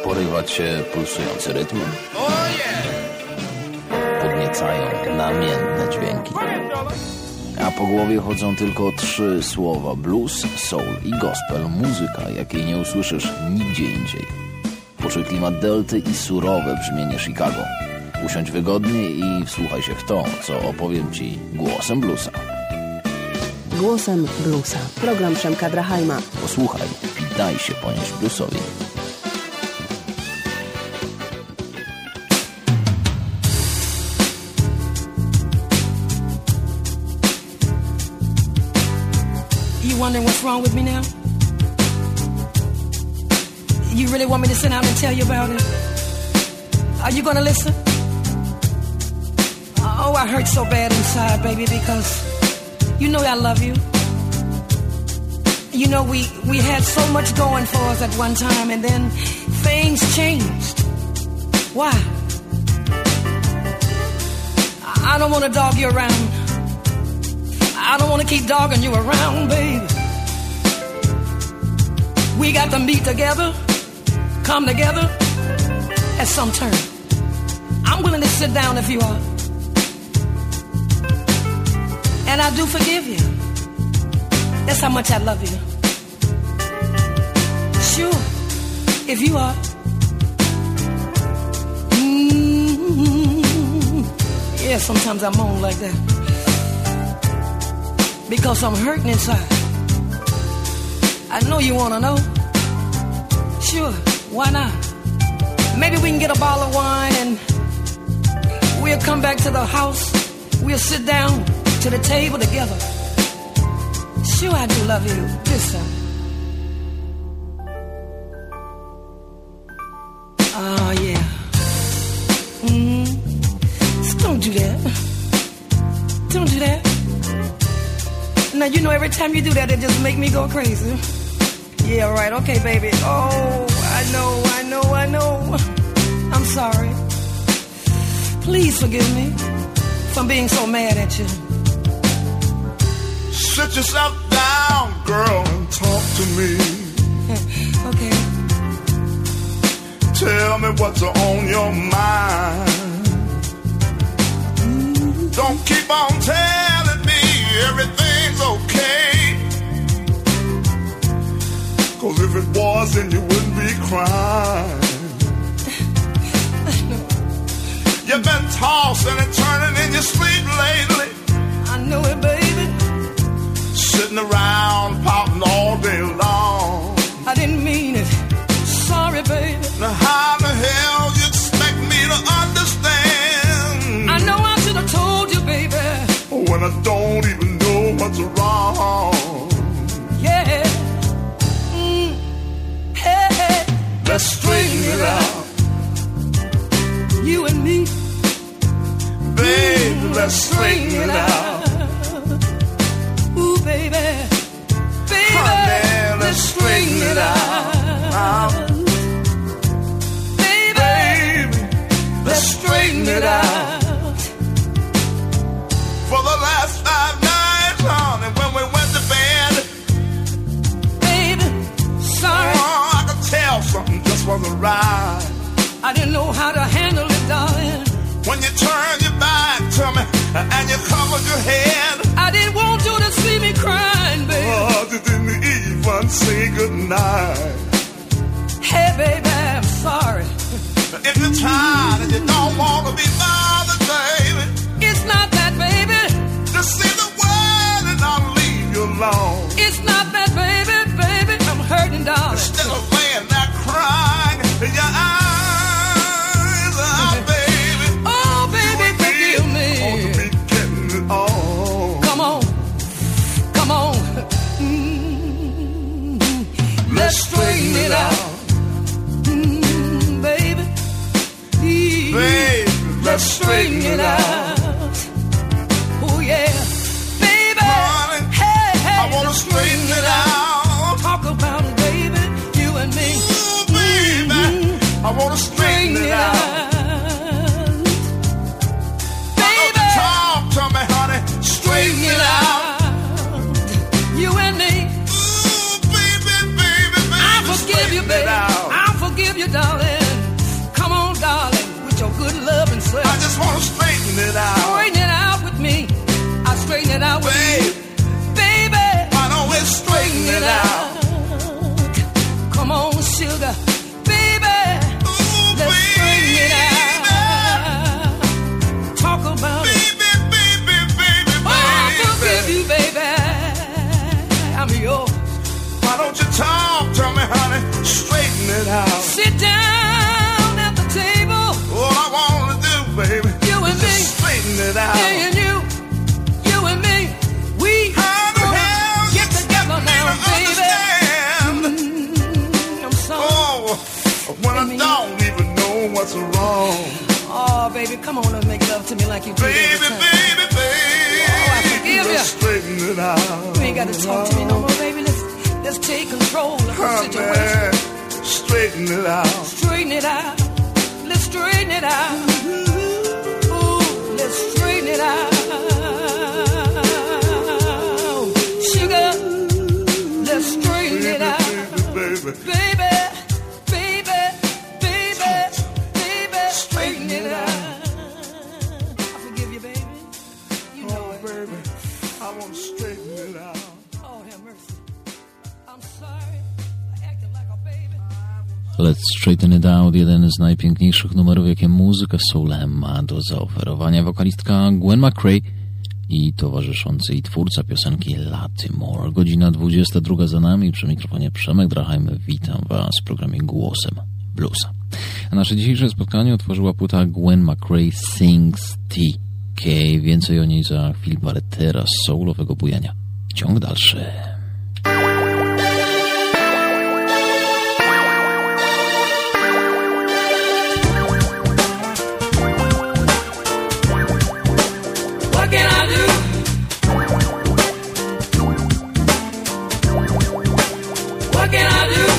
porywać się pulsujące rytmy. Podniecają namiętne dźwięki. A po głowie chodzą tylko 3 słowa: blues, soul i gospel. Muzyka, jakiej nie usłyszysz nigdzie indziej. Poczuj klimat delty i surowe brzmienie Chicago. Usiądź wygodnie i wsłuchaj się w to, co opowiem Ci głosem bluesa. Głosem bluesa. Program Przemka Drachajma. Posłuchaj i daj się ponieść bluesowi. You wondering what's wrong with me now? You really want me to sit down and tell you about it? Are you gonna listen? Oh, I hurt so bad inside, baby, because you know I love you. You know we had so much going for us at one time, and then things changed. Why? I don't want to dog you around. I don't want to keep dogging you around, baby. We got to meet together, come together at some turn. I'm willing to sit down if you are. And I do forgive you. That's how much I love you. Sure, if you are. Yeah, sometimes I moan like that. Because I'm hurting inside. I know you want to know. Sure, why not? Maybe we can get a bottle of wine and we'll come back to the house. We'll sit down to the table together. Sure, I do love you. Listen. Oh, yeah. So don't do that. Don't do that. Now, you know, every time you do that, it just make me go crazy. Yeah, right. Okay, baby. Oh, I know. I'm sorry. Please forgive me for being so mad at you. Sit yourself down, girl, and talk to me. Okay. Tell me what's on your mind. Don't keep on telling me everything's okay. 'Cause if it was, then you wouldn't be crying. You've been tossing and turning in your sleep lately. I know it, baby. Sitting around pouting all day long. I didn't mean it. Sorry, baby. Now how the hell you expect me to understand? I know I should have told you, baby. When I don't even know what's wrong. Yeah. Hey. Let's straighten it out. You and me. Baby, let's straighten it out. Ooh, baby. Honey, let's straighten it out. Baby, let's straighten it out. For the last 5 nights, honey, when we went to bed. Baby, sorry. Oh, I could tell something just wasn't right. I didn't know how to handle it, darling. When you turned your back to me and you covered your head. I didn't want you to see me crying, baby. Oh, you didn't even say goodnight. Hey, baby, I'm sorry. If you're tired and you don't want to be bothered, baby. It's not that, baby. Just say the word and I'll leave you alone. It's not that, baby. I'm hurting, darling. Instead of laying there crying in your eyes, baby. Oh, baby, forgive me. Want to be getting it on. Come on. Let's straighten it out. Baby. Baby, let's straighten it out. Oh, yeah. Baby. Honey, hey, I want to straighten it out. Talk about it, baby. You and me. Ooh, baby, I want to straighten it out. Baby. Talk to me, honey. Straighten it out. You and me. Ooh, baby. I forgive you, baby. I forgive you, darling. it out. Straighten it out with me. I straighten it out with you. Baby, why don't we straighten it out? Come on, sugar. Baby, let's straighten it out. Talk about it. Oh, I forgive you, baby. I'm yours. Why don't you talk to me, honey? Straighten it out. Sit down at the table. All I want to do, baby, you and is me. Straighten it out. Me and you and me. We get together now, baby. I'm sorry. Oh, when I don't even know what's wrong. Oh, baby, come on and make love to me like you do. Baby. Oh, I forgive you. Straighten it out. You ain't got to talk to me no more, baby. Let's take control of the situation. Straighten it out. Straighten it out. Let's straighten it out. Ooh, let's straighten it out. Sugar, let's straighten it out. Baby, straighten it out. I forgive you, baby. You know it. Baby, I want to straighten it out. Oh, have mercy. I'm sorry. I acted like a baby. Let's Straighten It Out, jeden z najpiękniejszych numerów, jakie muzyka soul ma do zaoferowania. Wokalistka Gwen McCrae i towarzyszący jej twórca piosenki Lattimore. Godzina 22 za nami, przy mikrofonie Przemek Drachajmy. Witam Was w programie Głosem Bluesa. A nasze dzisiejsze spotkanie otworzyła płyta Gwen McCrae Sings TK. Więcej o niej za chwilę, ale teraz soulowego bujania. Ciąg dalszy. What can I do? What can I do?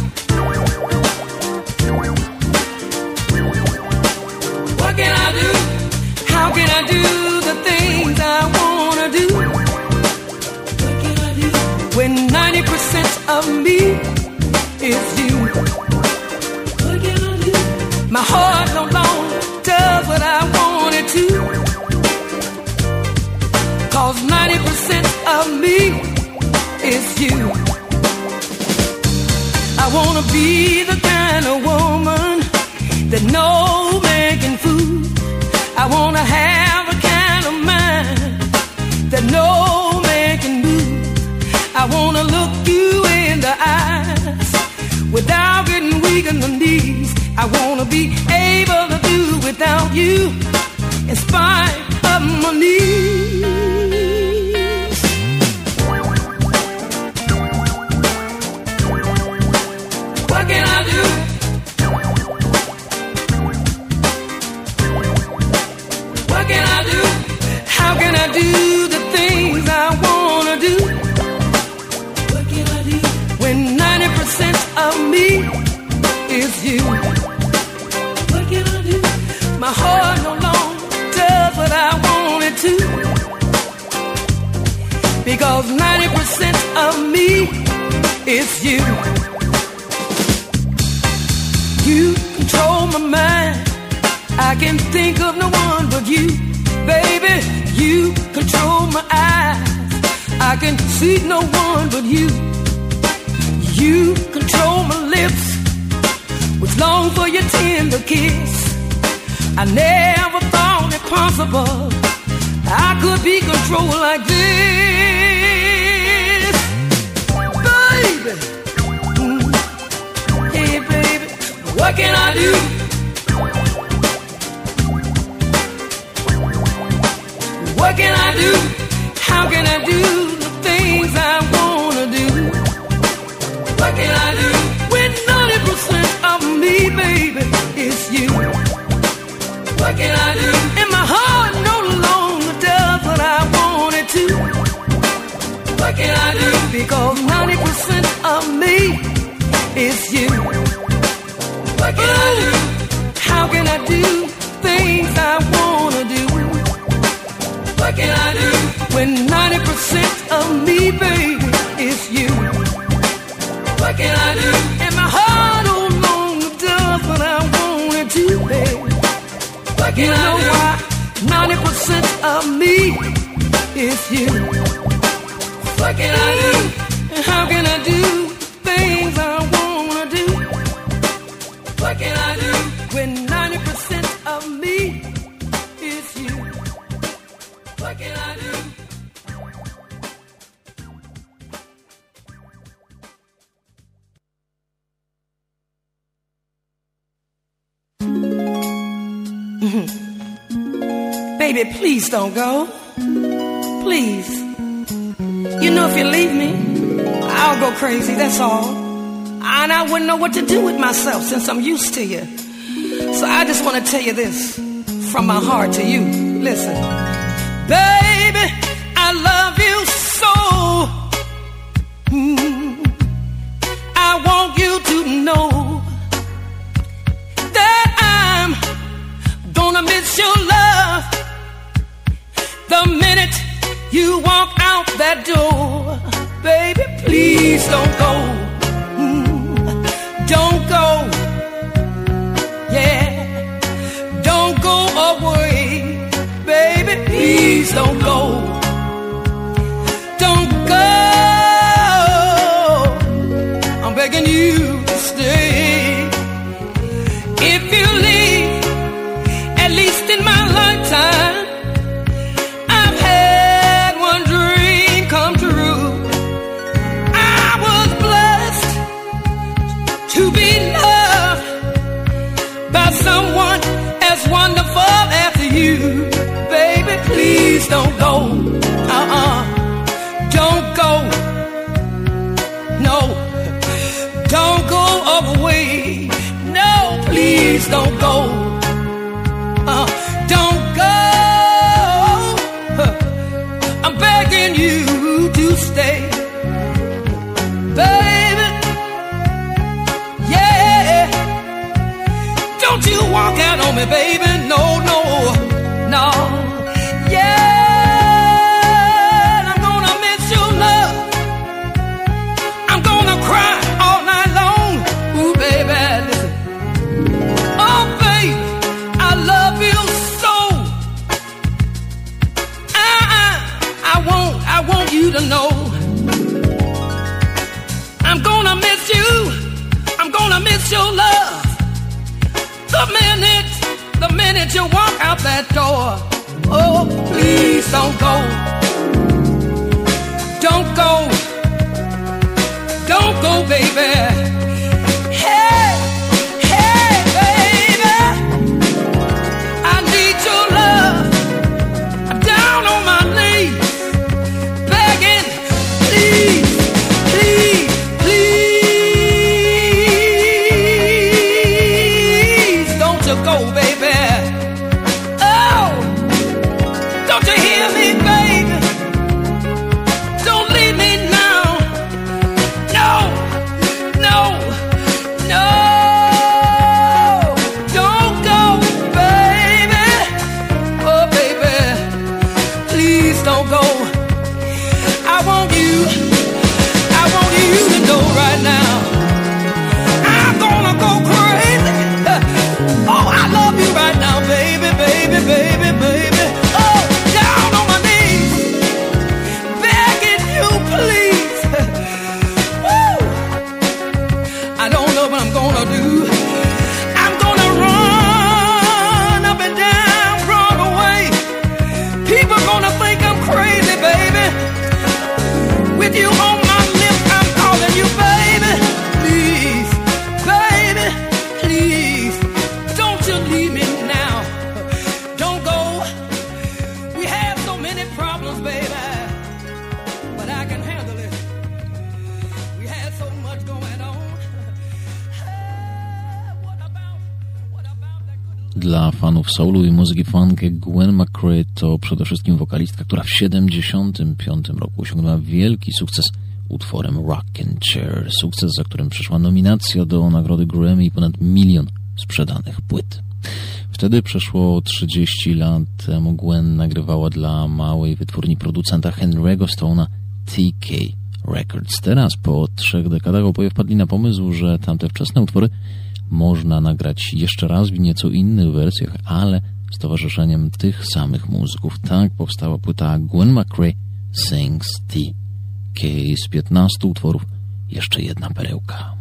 What can I do? How can I do the things I wanna do? What can I do? When 90% of me is you. What can I do? My heart no longer does what I want it to. 'Cause 90% of me is you. I wanna be the kind of woman that no man can fool. I wanna have a kind of mind that no man can move. I wanna look you in the eyes without getting weak in the knees. I wanna be able to do without you in spite of my knees. What can I do? What can I do? How can I do the things I wanna do? What can I do? When 90% of me is you. What can I do? My heart no longer does what I want it to. Because 90% of me is you. You control my mind. I can think of no one but you. Baby, you control my eyes. I can see no one but you. You control my lips, which long for your tender kiss. I never thought it possible I could be controlled like this. Baby, hey baby, what can I do? What can I do? How can I do the things I wanna do? What can I do? When 90% of me, baby, is you. What can I do? And my heart no longer does what I want it to. What can I do? Because 90% of me is you. What can I do? How can I do things I wanna do? What can I do? When 90% of me, baby, is you. What can I do? And my heart no longer does what I want it to, baby. What can I do? Why 90% of me is you. What can I do? How can I do things I wanna do? What can I do when 90% of me is you? What can I do? Baby, please don't go. Please. You know if you leave me, I'll go crazy, that's all. And I wouldn't know what to do with myself since I'm used to you. So I just want to tell you this from my heart to you. Listen. Baby, I love you so. I want you to know that I'm gonna miss your love the minute you walk out that door. Baby, please don't go. Don't go. Yeah. Don't go away. Baby, please don't go. Don't go. I'm begging you to stay. If you leave, at least in my lifetime, I've had one dream come true. I was blessed to be loved by someone as wonderful as you. Baby, please don't go. Don't go. No. Don't go away. No, please don't go. Don't go. I'm begging you to stay. Baby. Yeah. Don't you walk out on me, baby. No, no, no. Yeah. I'm gonna miss your love. I'm gonna cry all night long. Ooh, baby, listen. Oh, baby, I love you so. I want you to know. I'm gonna miss you. I'm gonna miss your love. The minute you walk out that door. Oh, please don't go. Don't go. Don't go, baby. Hey, hey, baby. I need your love. I'm down on my knees, begging, please, please, please, don't you go, baby. Oh, don't you hear me, baby? Don't leave me now. No, no, no. Don't go, baby. Oh, baby, please don't go. I want you to know right now. I'm gonna go crazy. Oh, I love you right now, baby, baby, baby, baby. Oh, down on my knees, begging you, please. Woo. I don't know what I'm gonna do. I'm gonna run up and down Broadway. People gonna think I'm crazy, baby. With you on my lips, I'm calling you baby. Please, baby, please, don't you leave me now. Don't go. We have so many problems, baby, but I can handle it. We had so much going on. What about that good... Dla fanów soulu i muzyki funk Gwen McCrae to przede wszystkim wokalistka, która w 1975 roku osiągnęła wielki sukces utworem Rockin' Chair. Sukces, za którym przyszła nominacja do nagrody Grammy i ponad 1 milion sprzedanych płyt. Wtedy przeszło 30 lat temu Gwen nagrywała dla małej wytwórni producenta Henry'ego Stone'a TK Records. Teraz, po 3 dekadach, oboje wpadli na pomysł, że tamte wczesne utwory można nagrać jeszcze raz w nieco innych wersjach, ale z towarzyszeniem tych samych muzyków. Tak powstała płyta Gwen McCrae Sings T.K. Z 15 utworów jeszcze jedna perełka.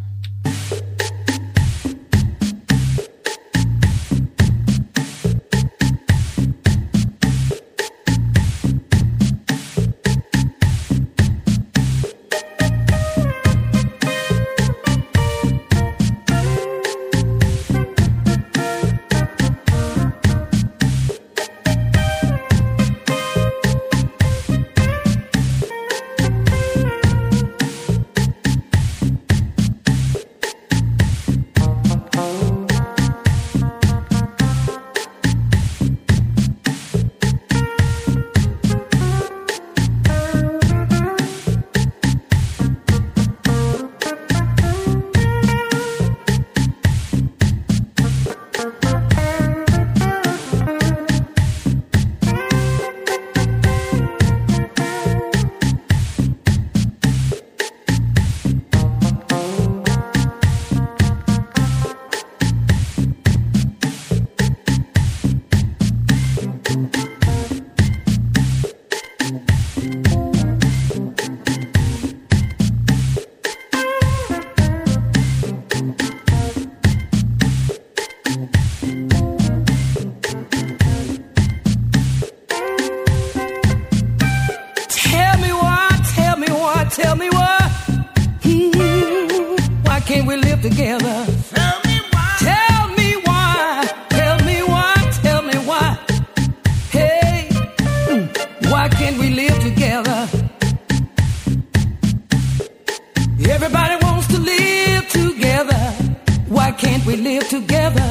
Tell me why. Why can't we live together? Tell me why. Tell me why. Tell me why. Tell me why. Hey, why can't we live together? Everybody wants to live together. Why can't we live together?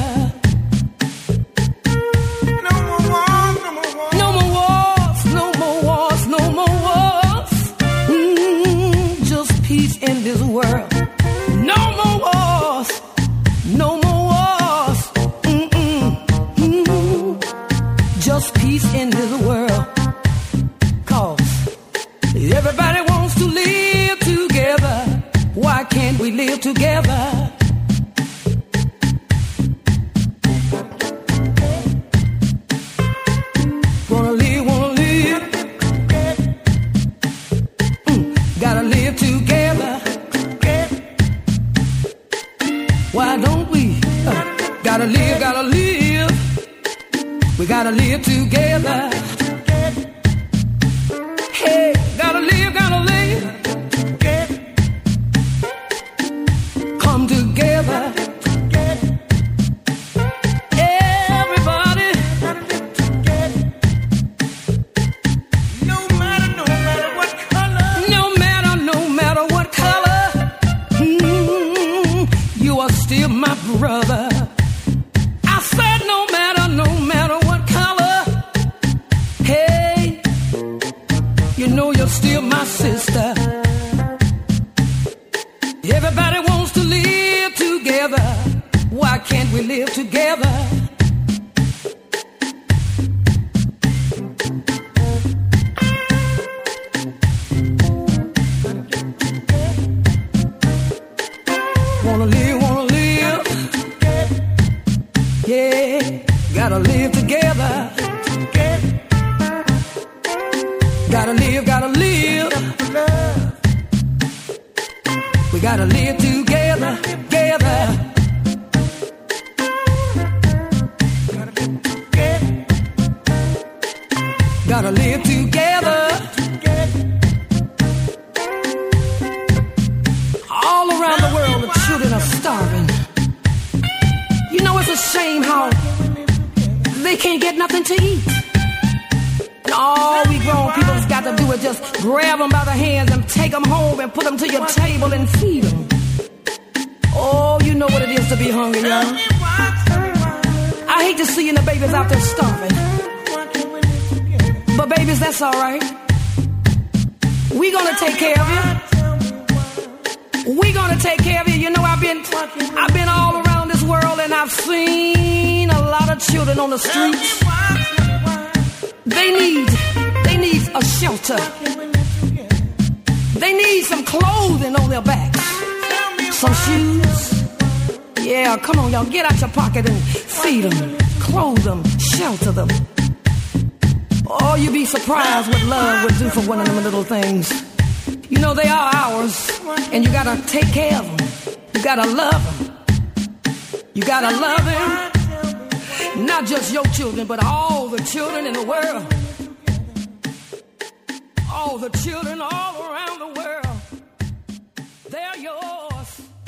Together. Wanna live. Gotta live together. Why don't we? Gotta live. We gotta live together. Hey, gotta live. Together, everybody, no matter what color, no matter what color, you are still my brother. I said no matter what color, hey, you know you're still my sister. Everybody wants to live together. Why can't we live together? Wanna live. Yeah, gotta live together. Gotta live. We gotta live together. Gotta live together. All around the world, the children are starving. You know, it's a shame how they can't get nothing to eat. And all we grown people's got to do is just grab them by the hands and take them home and put them to your table and feed them. Oh, you know what it is to be hungry, y'all. I hate to see the babies out there starving. But babies, that's all right. We gonna take care of you. We gonna take care of you. You know, I've been all around this world and I've seen a lot of children on the streets. They need a shelter. They need some clothing on their backs. Some shoes. Yeah, come on, y'all, get out your pocket and feed them. clothe them, shelter them. Oh, you'd be surprised what love would do for one of them little things. You know, they are ours, and you gotta take care of them. You gotta love them. You gotta love them. Not just your children, but all the children in the world. All the children all around the world. They're yours.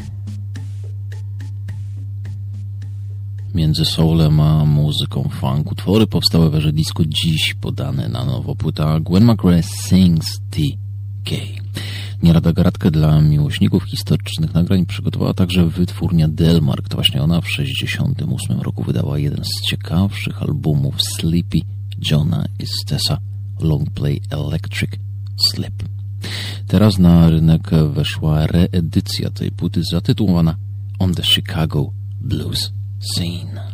Między soulem a muzyką funk utwory powstałe w erze disco, dziś podane na nowo. Płyta Gwen McRae Sings TK. Nie lada gratkę dla miłośników historycznych nagrań przygotowała także wytwórnia Delmark. To właśnie ona w 1968 roku wydała jeden z ciekawszych albumów Sleepy Johna i Stessa, Longplay Electric Slip. Teraz na rynek weszła reedycja tej płyty zatytułowana On the Chicago Blues Scene.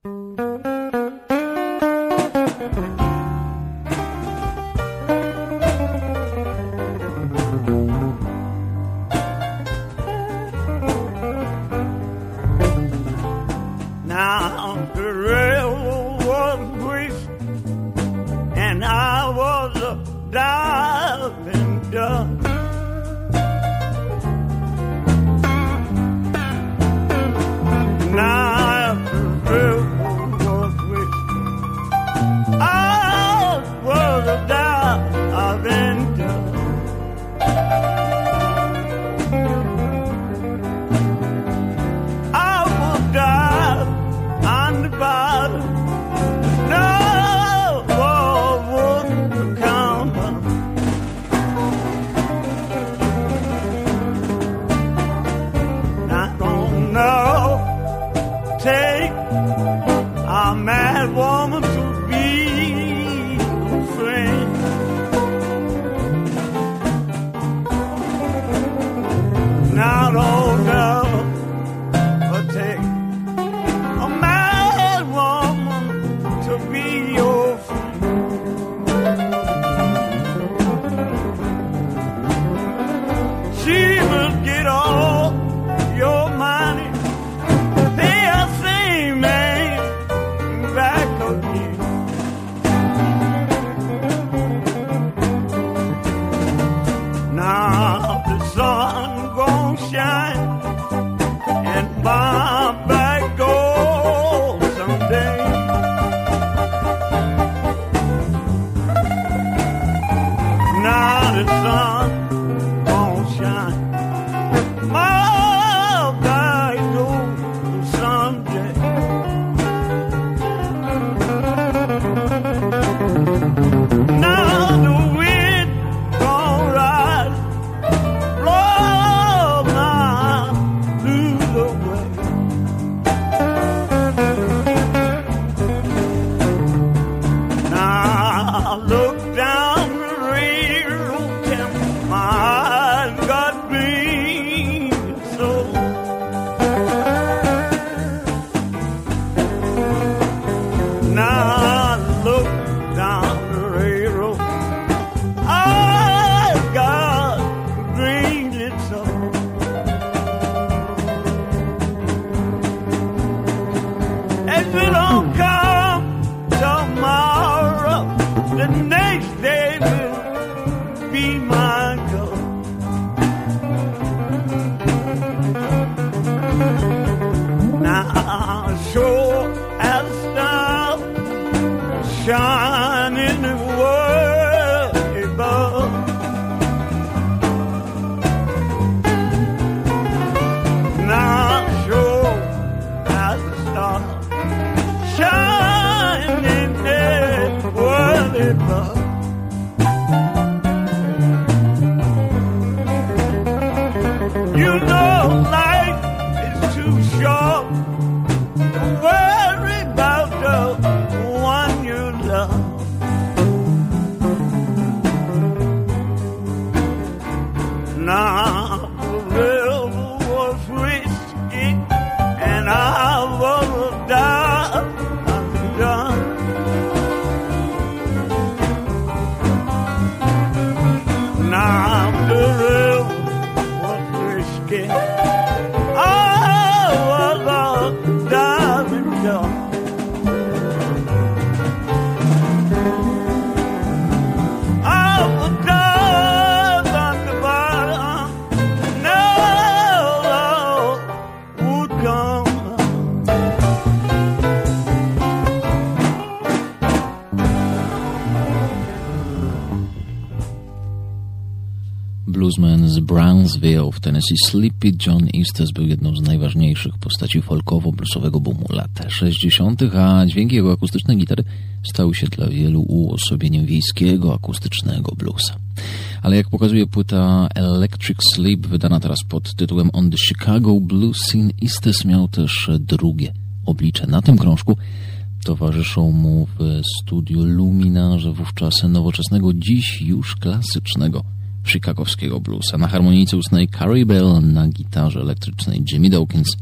Bluesman z Brownsville w Tennessee, Sleepy John Estes był jedną z najważniejszych postaci folkowo-bluesowego boomu lat 60., a dźwięki jego akustycznej gitary stały się dla wielu uosobieniem wiejskiego akustycznego bluesa. Ale jak pokazuje płyta Electric Sleep, wydana teraz pod tytułem On the Chicago Blues Scene, Estes miał też drugie oblicze. Na tym krążku towarzyszą mu w studiu luminarze wówczas nowoczesnego, dziś już klasycznego chicagowskiego bluesa. Na harmonijce ustnej Carrie Bell, na gitarze elektrycznej Jimmy Dawkins,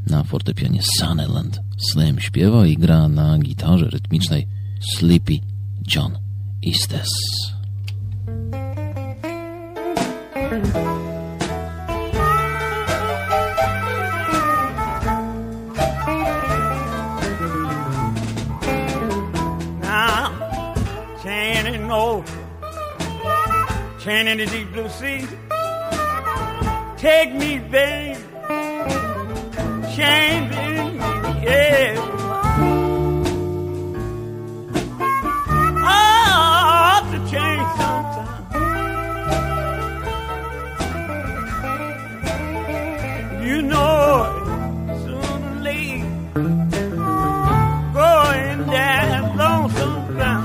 Na fortepianie Sunnyland Slim śpiewa i gra na gitarze rytmicznej Sleepy John Estes. Chain in the deep blue sea, take me, babe. Chain in the air. I ought to change sometime. You know it, sooner or later, going down lonesome ground.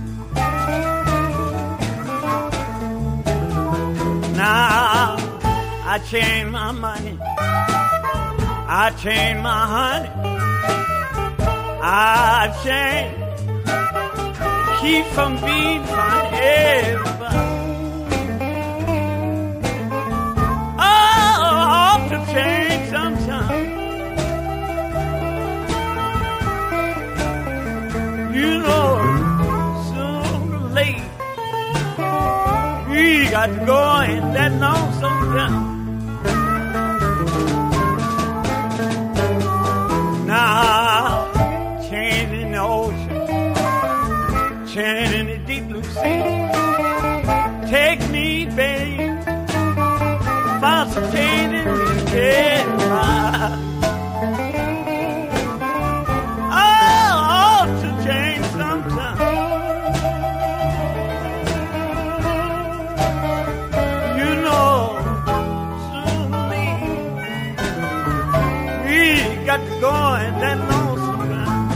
Now I chain my money, I chain my honey, I chain, keep from being fine, everybody. I ought to change sometime. You know, sooner or later, we got to go in that lonesome town. Now, chain in the ocean, chain in the deep blue sea. Take me, babe, find some chain in the air. I ought to change sometime. You know, soon we got to go in that lonesome ground.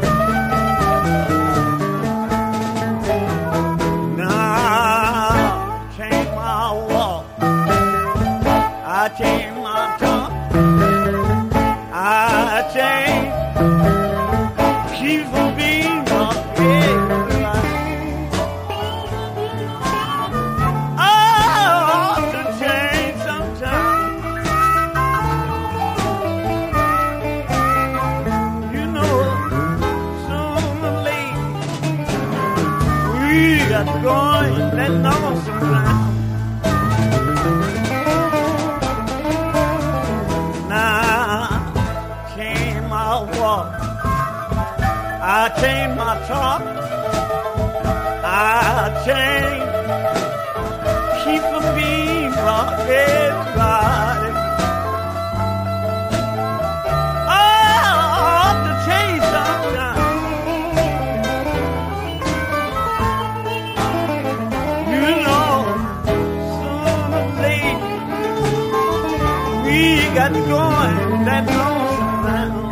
Now, change my walk, I change my talk, I change, keep from being wrong. I ought to change sometime. You know, sooner or later, we got to go in that lonesome ground. Now, change my walk, I change my talk, I change, keep from being wrong, everybody. I ought to change sometime. You know, sooner or later, we got to go in that lonesome ground.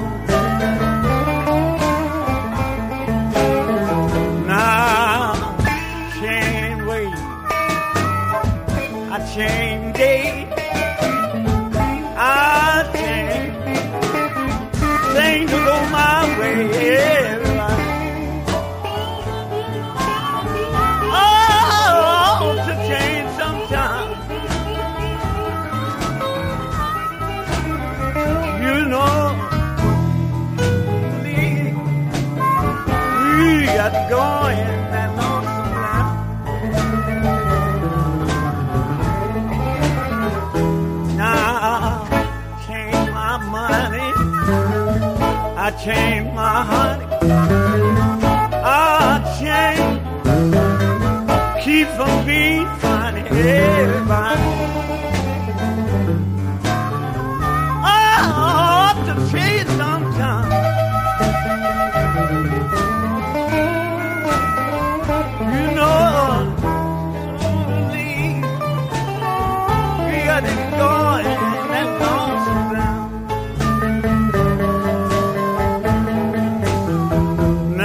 Now, chain way, I chain day, I chain, things will go my way, everybody. Oh, to change sometime. You know, we got to go in that lonesome ground. Now, change my money, I change my honey, I change, keep from being funny, everybody. I ought to change sometime. You know, slowly, we got to go in that lonesome ground.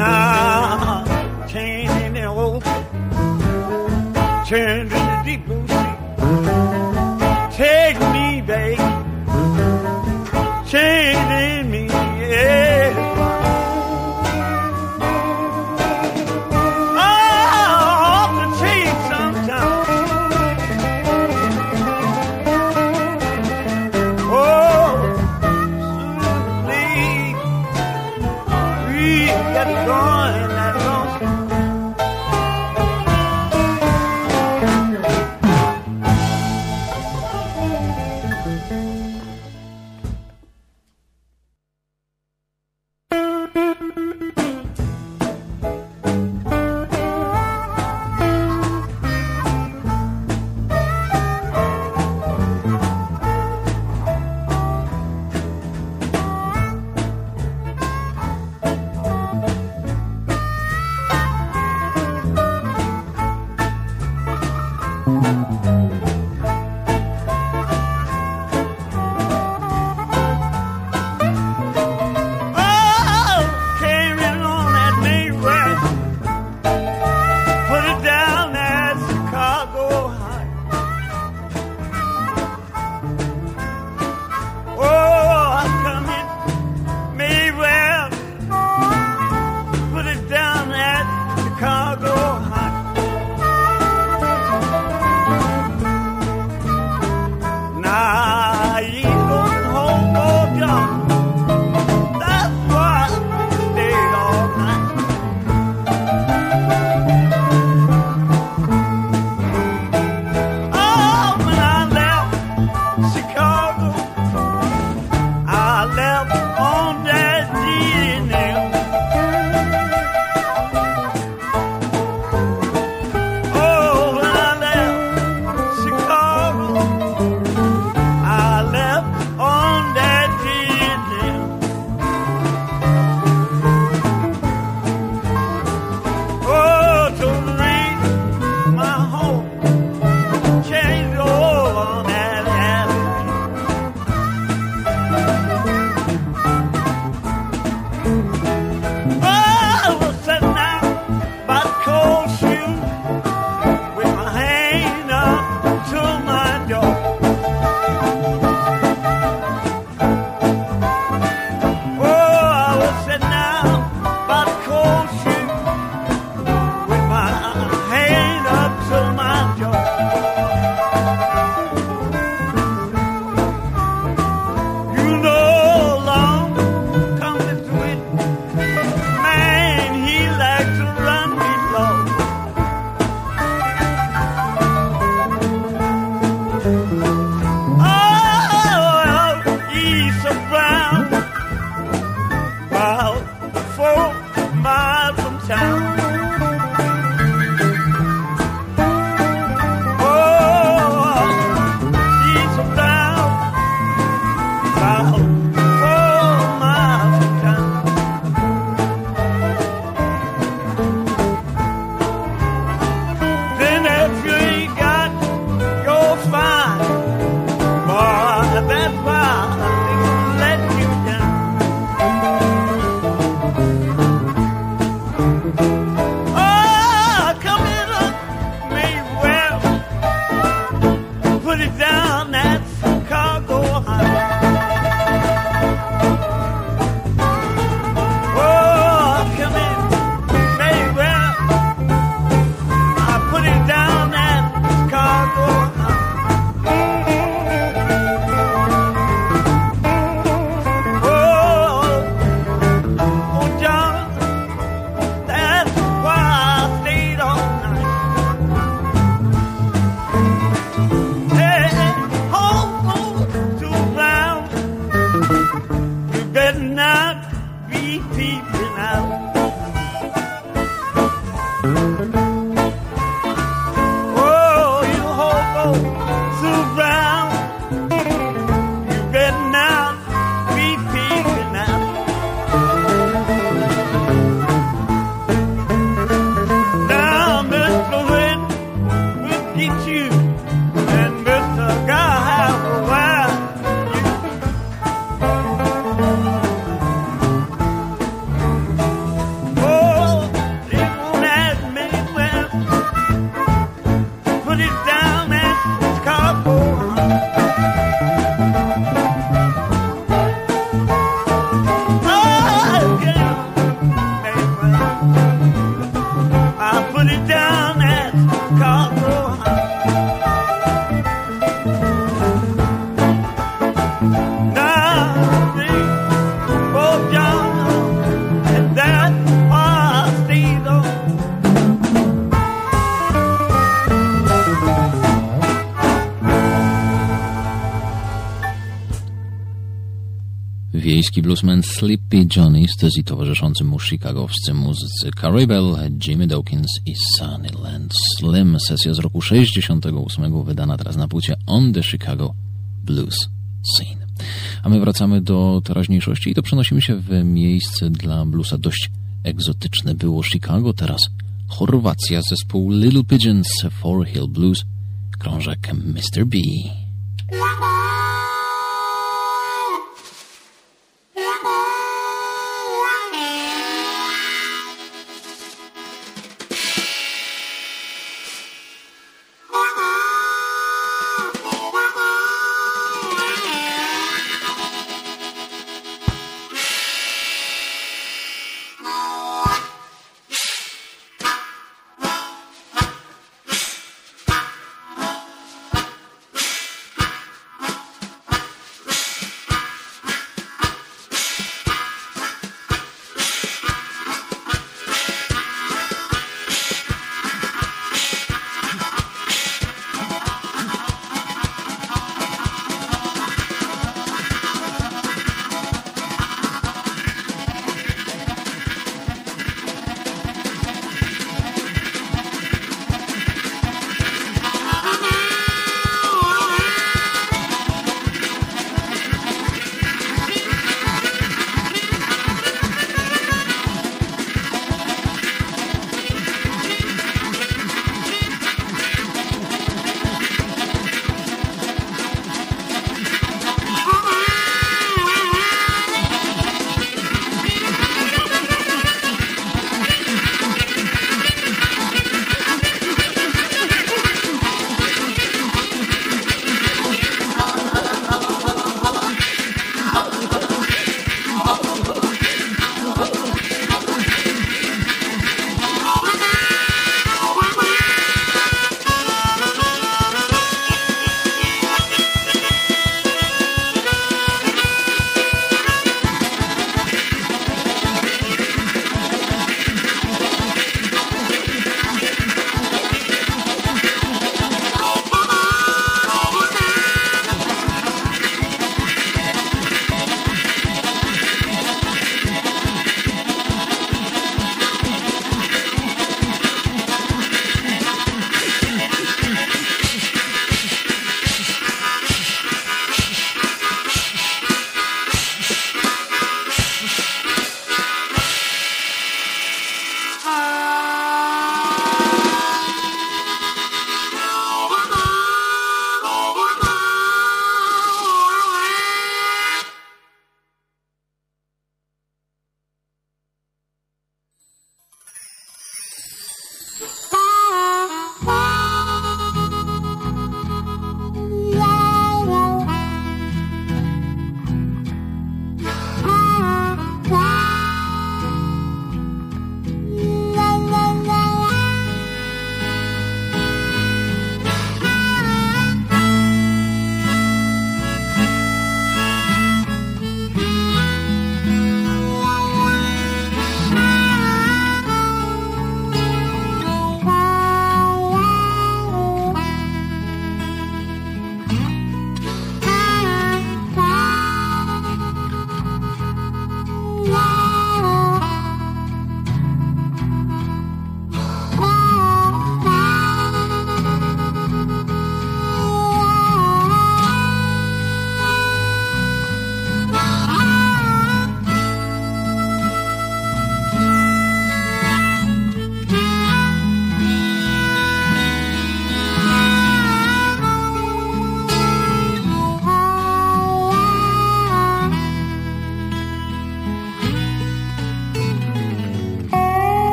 Now, chain in the ocean, chain in the deep blue sea. Wiejski bluesman Sleepy Johnny z towarzyszącym mu chicagowscy muzycy Carey Bell, Jimmy Dawkins i Sunnyland Slim. Sesja z roku 68 wydana teraz na płycie On the Chicago Blues Scene. A my wracamy do teraźniejszości i to przenosimy się w miejsce dla bluesa dość egzotyczne. Było Chicago, teraz Chorwacja, zespół Little Pigeons, Four Hill Blues, krążek Mr. B.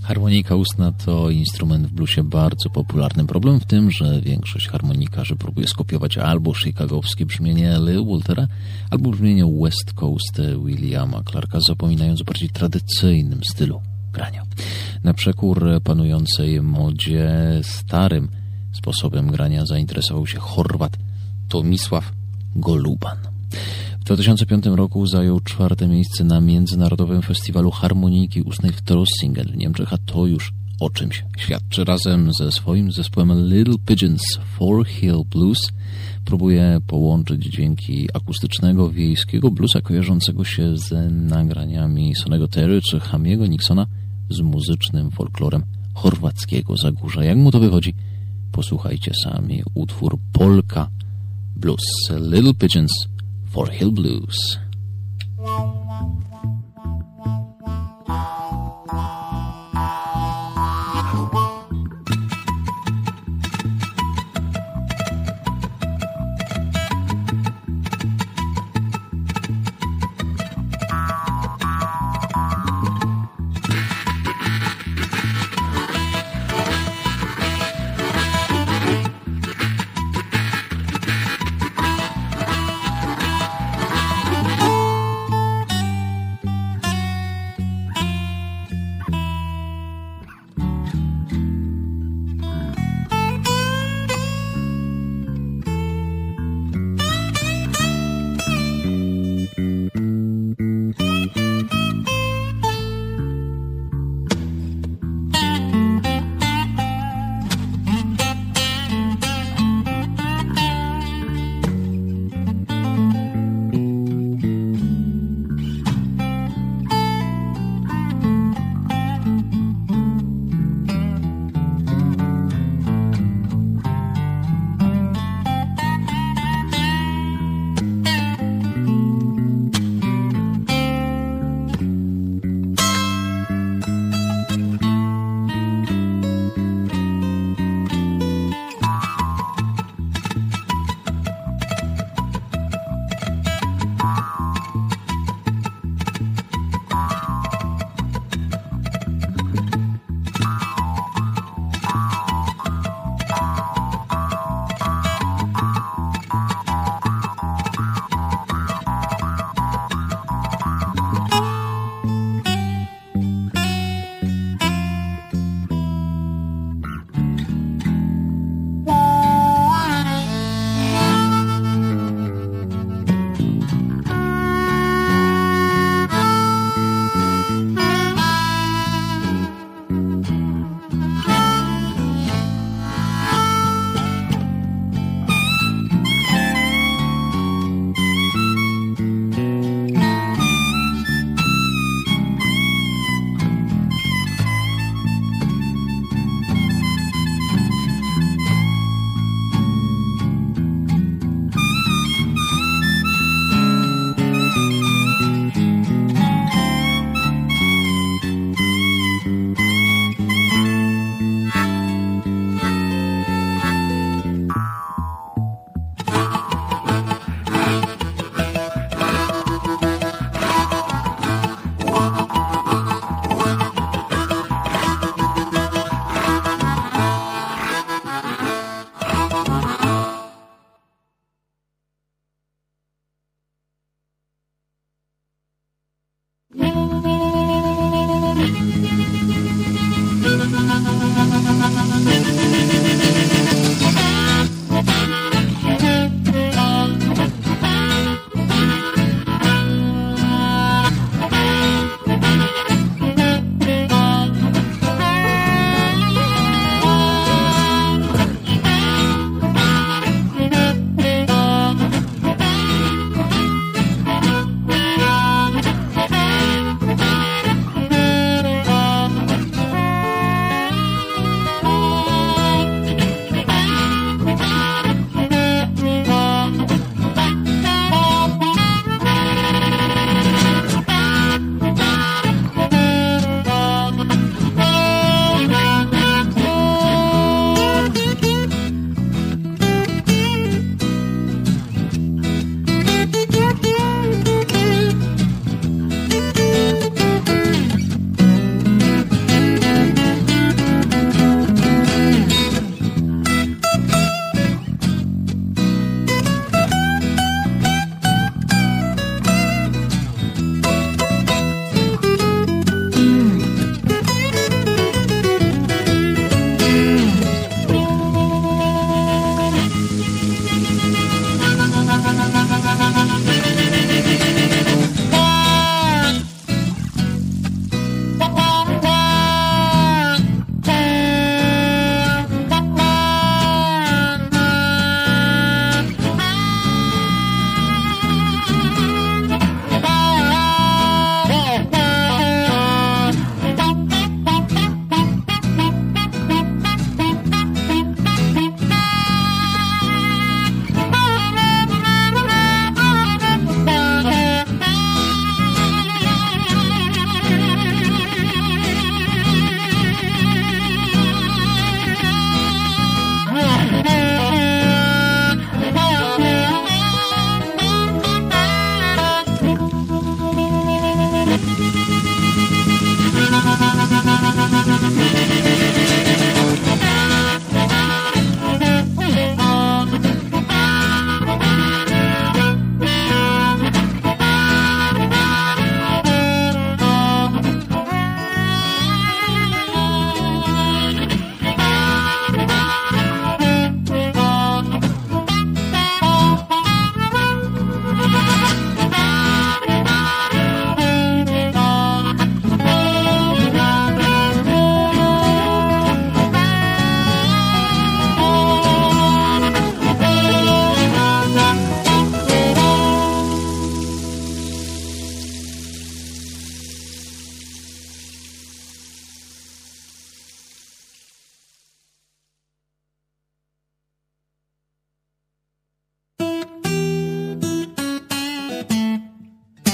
Harmonika ustna to instrument w bluesie bardzo popularny. Problem w tym, że większość harmonikarzy próbuje skopiować albo chicagowskie brzmienie Lil Waltera, albo brzmienie West Coast Williama Clarka, zapominając o bardziej tradycyjnym stylu grania. Na przekór panującej modzie starym sposobem grania zainteresował się Chorwat Tomisław Goluban. W 2005 roku zajął 4. miejsce na Międzynarodowym Festiwalu Harmoniki Ustnej w Trossingen w Niemczech, a to już o czymś świadczy. Razem ze swoim zespołem Little Pigeons Four Hill Blues próbuje połączyć dźwięki akustycznego wiejskiego bluesa kojarzącego się z nagraniami Sonnego Terry czy Hamiego Nixona z muzycznym folklorem chorwackiego Zagórza. Jak mu to wychodzi? Posłuchajcie sami. Utwór Polka Blues. Little Pigeons Four Hill Blues.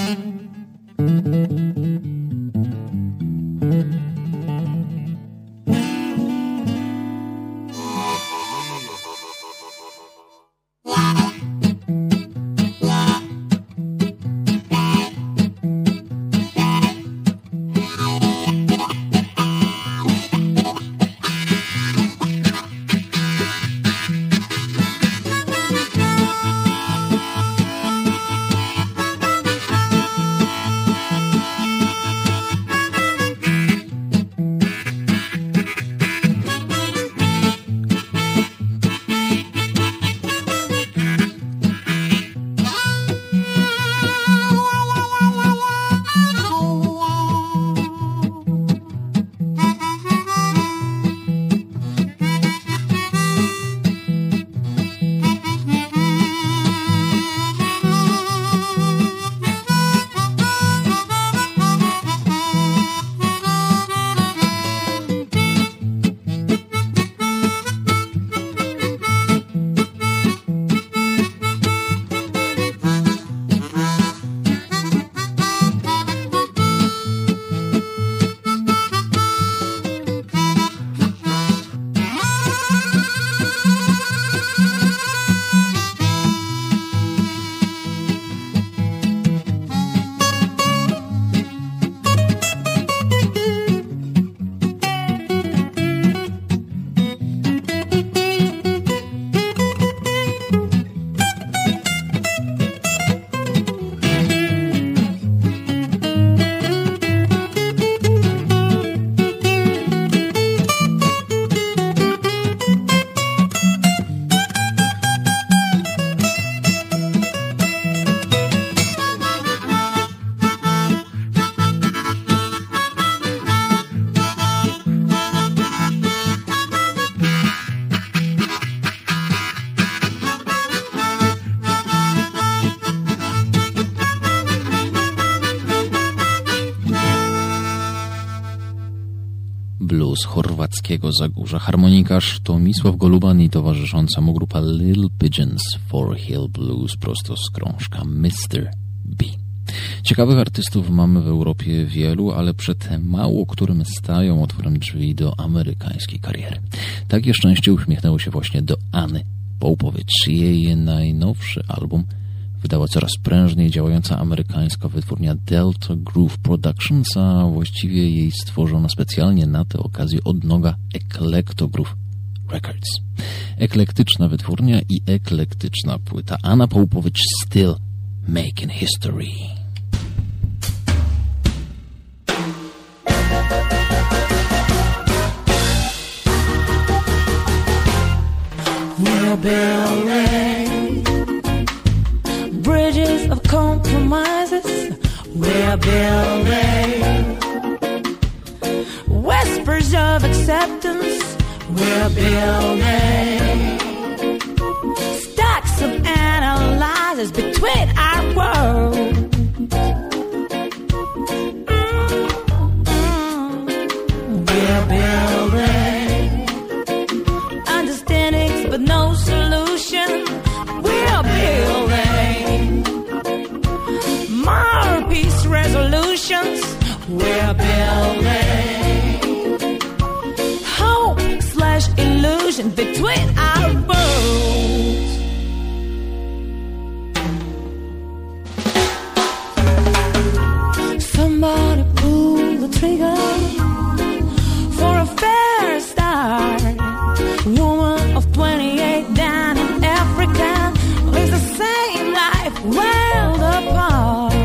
Blues chorwackiego Zagórza. Harmonikarz to Misław Goluban i towarzysząca mu grupa Little Pigeons for Hill Blues prosto z krążka Mr. B. Ciekawych artystów mamy w Europie wielu, ale przed mało którym stają otworem drzwi do amerykańskiej kariery. Takie szczęście uśmiechnęło się właśnie do Anny Połpowicz. Jej najnowszy album wydała coraz prężniej działająca amerykańska wytwórnia Delta Groove Productions, a właściwie jej stworzona specjalnie na tę okazję odnoga Eclectogroove Records. Eklektyczna wytwórnia i eklektyczna płyta. Anna Połpowicz Still Making History. We're building bridges of compromises. We're building whispers of acceptance. We're building stacks of analyzers between our worlds. We're building understandings but no solution. We're building more peace resolutions. We're building hope/illusion between our worlds. Somebody pull the trigger for a fair start. Woman of 28 down in Africa lives the same life world apart.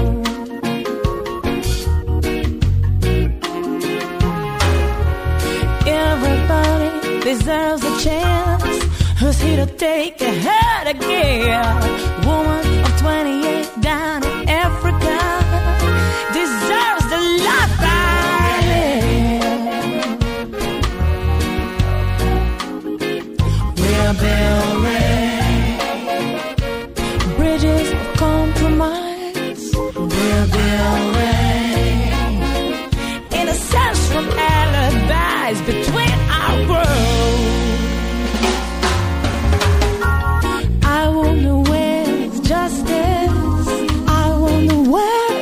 Everybody deserves a chance. Who's here to take a head again? Woman of 28 down in Africa deserves the life I live. We're building bridges of compromise. We're building innocence from alibis between our worlds. I wonder where's justice. I wonder where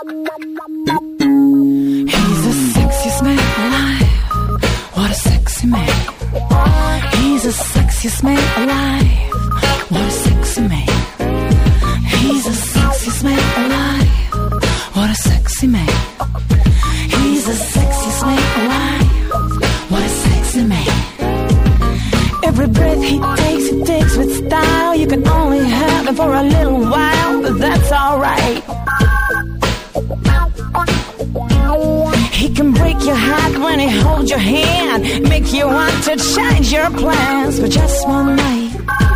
He's the sexiest man alive. What a sexy man. He's the sexiest man alive. What a sexy man. He's the sexiest man alive. What a sexy man. He's the sexiest man alive. What a sexy man. Every breath he takes with style. You can only have him for a little while, but that's alright. He can break your heart when he holds your hand, make you want to change your plans for just one night.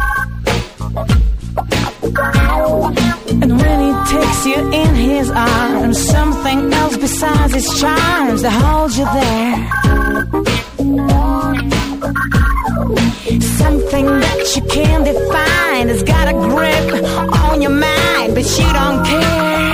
And when he takes you in his arms, something else besides his charms that holds you there. Something that you can't define has got a grip on your mind, but you don't care.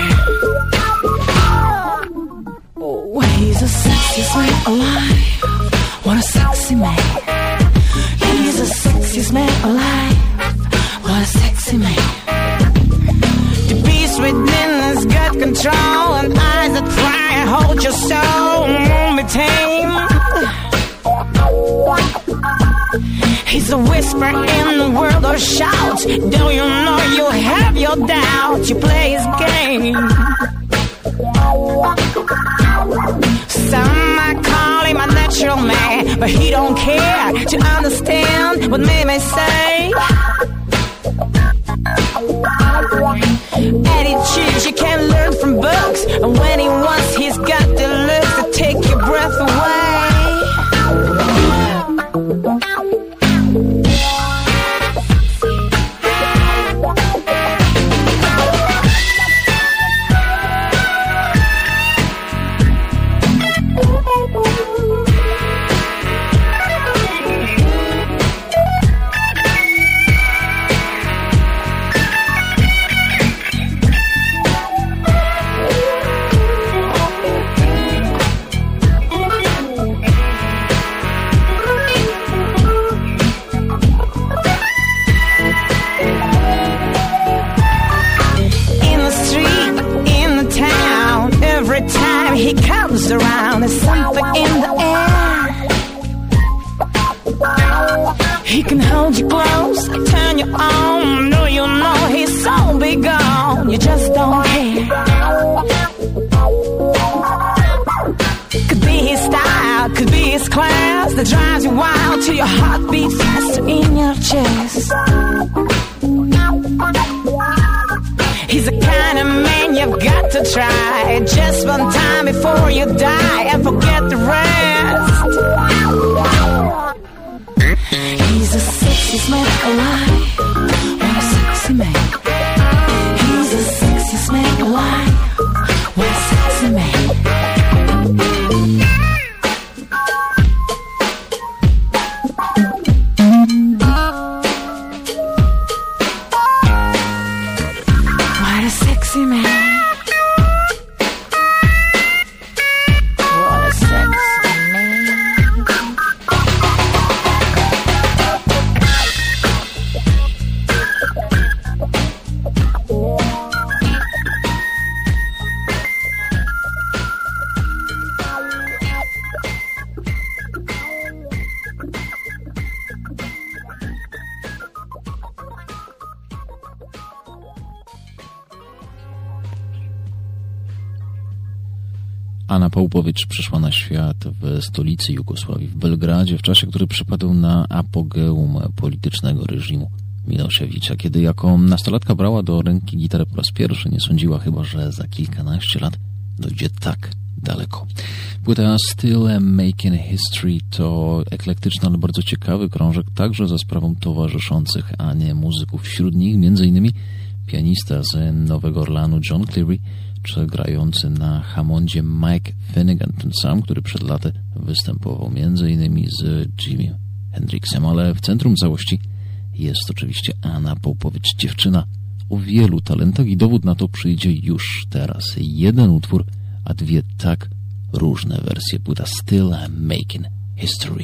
Oh, he's the sexiest man alive. What a sexy man. He's the sexiest man alive. What a sexy man. The beast within has got control, and eyes that try and hold your soul won't be tamed. He's a whisper in the world or shout. Do you know you have your doubts? You play his game. Some might call him a natural man, but he don't care to understand what men may say. Attitudes you can learn from books, and when he wants, he's got the looks to take your breath away. He comes around, there's something in the air. He can hold you close, turn you on. No, you know he's so be gone, you just don't care. Could be his style, could be his class that drives you wild till your heart beats faster in your chest. He's the kind of man you've got to try just one time before you die and forget the rest. He's the sexiest man alive. What a sexy man. He's the sexiest man alive. What a sexy man. Sexy man. What a sexy man. Anna Połpowicz przyszła na świat w stolicy Jugosławii, w Belgradzie, w czasie, który przypadał na apogeum politycznego reżimu Miloševića. Kiedy jako nastolatka brała do ręki gitarę po raz pierwszy, nie sądziła chyba, że za kilkanaście lat dojdzie tak daleko. Płyta Still Making History to eklektyczny, ale bardzo ciekawy krążek, także za sprawą towarzyszących Anie muzyków. Wśród nich m.in. pianista z Nowego Orleanu John Cleary, czy grający na Hammondzie Mike Finnegan, ten sam, który przed laty występował m.in. z Jimi Hendrixem, ale w centrum całości jest oczywiście Anna Połpowicz, dziewczyna o wielu talentach i dowód na to przyjdzie już teraz. Jeden utwór, a dwie tak różne wersje. Płyta Still Making History.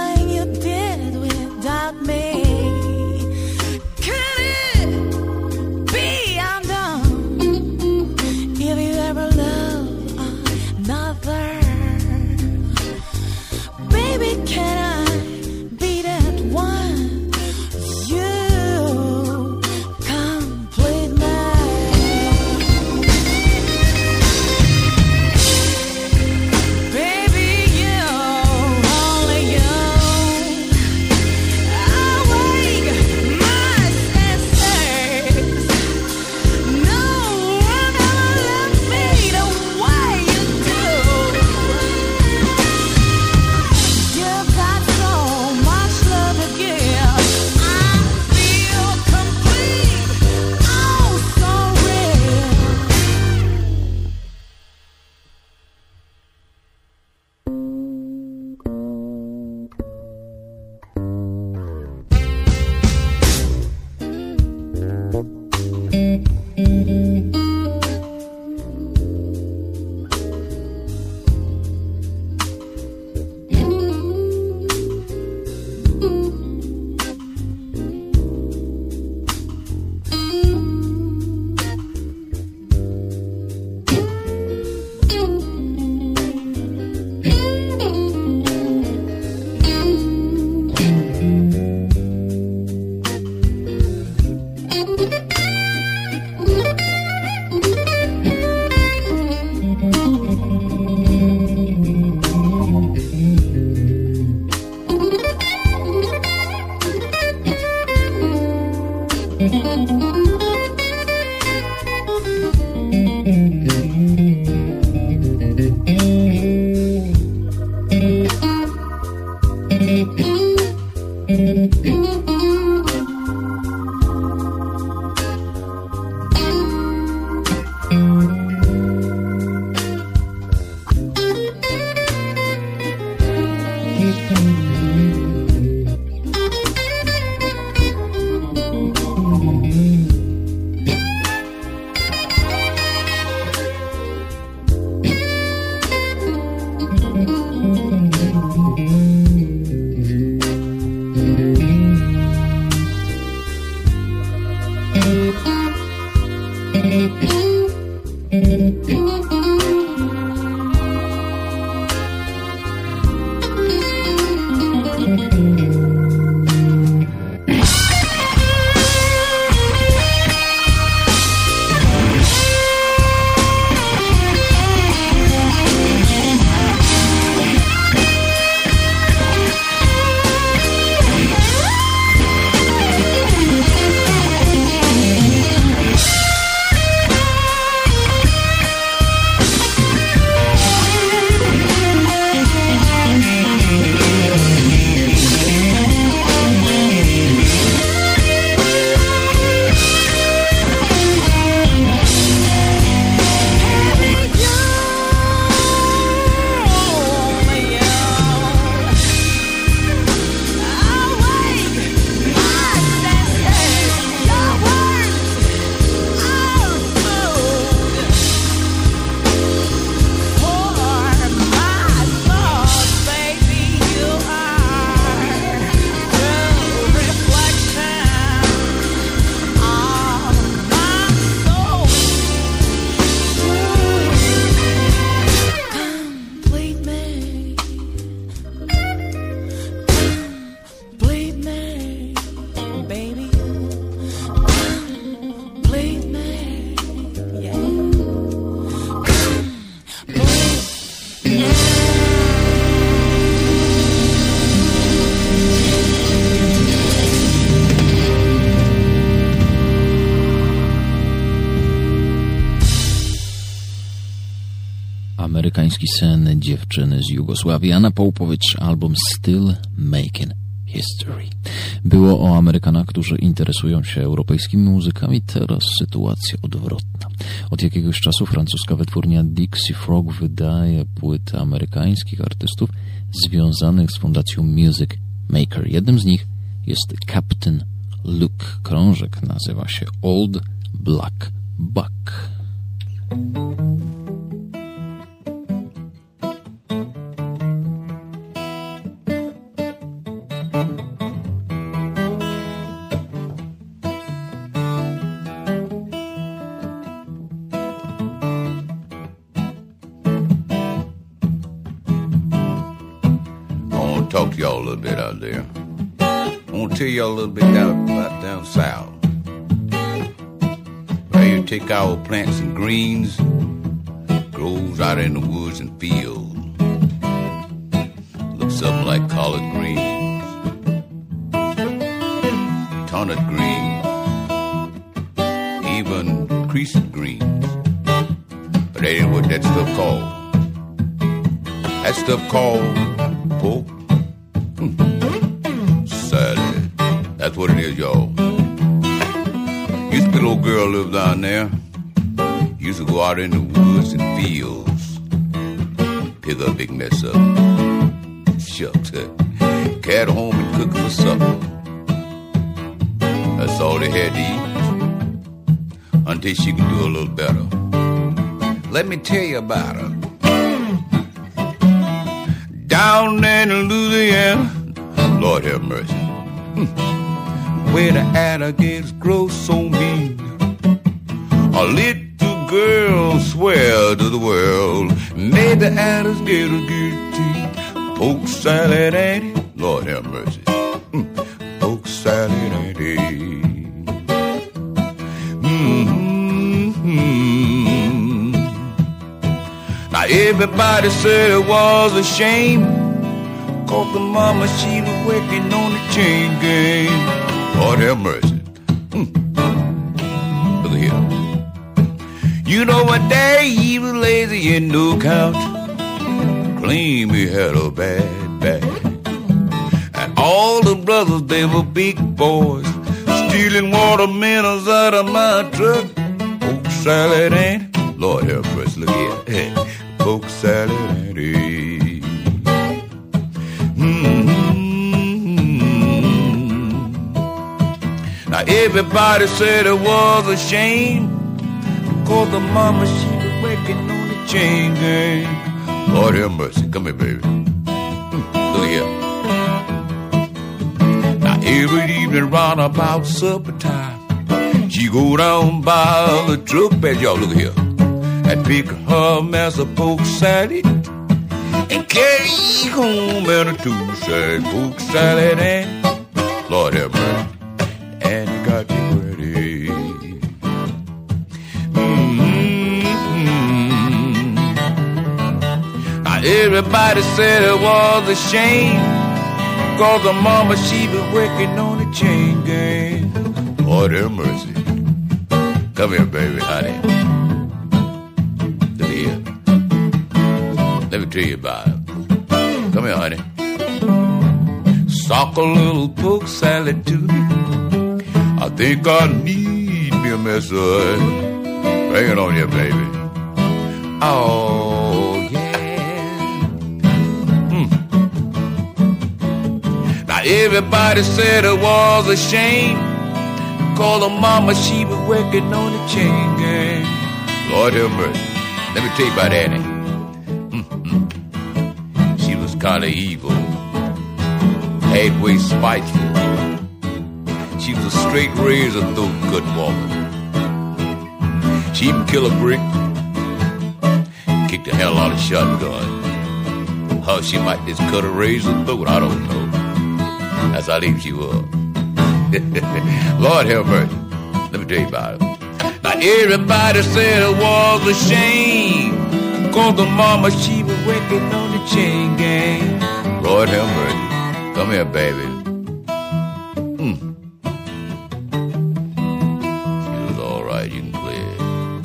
everything you did without me. Could it be I'm done if you ever love another? Baby, can I be that one? You complete me. Baby, you, only you. Awake my senses. No one ever loved me the way you do. You've got so much love to give. I feel complete, oh so real. Amerykański sen dziewczyny z Jugosławii, a na Połowicz album Still Making History. Było o Amerykanach, którzy interesują się europejskimi muzykami, teraz sytuacja odwrotna. Od jakiegoś czasu francuska wytwórnia Dixie Frog wydaje płyty amerykańskich artystów związanych z fundacją Music Maker. Jednym z nich jest Captain Luke. Krążek nazywa się Old Black Buck. talk to y'all a little bit out there. I want to tell y'all a little bit about down south. Where you take our plants and greens, grows out in the woods and fields. Looks something like collard greens, turnip greens, even crescent greens. But that ain't what that stuff called. That stuff called pork salad. That's what it is, y'all. Used to be a little girl lived down there. Used to go out in the woods and fields, pick a big mess up. Shucks. Carry home and cook for supper. That's all they had to eat until she could do a little better. Let me tell you about her. Down there in Louisiana, Lord have mercy, where the alligators grow so mean. A little girl swear to the world, made the alligator get teeth. Poke salad, ain't it? Lord have mercy. Poke salad, ain't it? Now everybody said it was a shame, 'cause the mama, she was working on the chain gang. Lord have mercy. Look at here. You know one day he was lazy in no couch, claimed he had a bad back. And all the brothers, they were big boys, stealing watermelons out of my truck. Poke salad, ain't it? Lord have mercy. Look here. Poke salad, ain't it? Now everybody said it was a shame, 'cause the mama, she was working on the chain gang. Lord have mercy. Come here, baby. Look here. Now every evening round about supper time, she go down by the truck bed, y'all. Look here. And pick her mess of poke salad and carry home in a two-sack poke salad, and Lord have mercy. And you got you ready. Now everybody said it was a shame, 'cause the mama, she was working on the chain gang. Lord have mercy. Come here, baby, honey. Look here. Let me tell you about it. Come here, honey. Sock a little poke salad to me. I think I need me a mess of it. Bring it on here, baby. Oh, yeah. Now everybody said it was a shame, 'cause the mama, she was working on the chain gang. Lord have mercy. Let me tell you about Annie. She was kind of evil, halfway spiteful. She was a straight razor throat good woman. She even killed a brick, kicked the hell out of a shotgun. How she might just cut a razor throat, I don't know. That's how deep she was. Lord have mercy. Let me tell you about it. Now everybody said it was a shame, 'cause the mama, she was working on the chain gang. Lord have mercy. Come here, baby. She was all right. You can play it.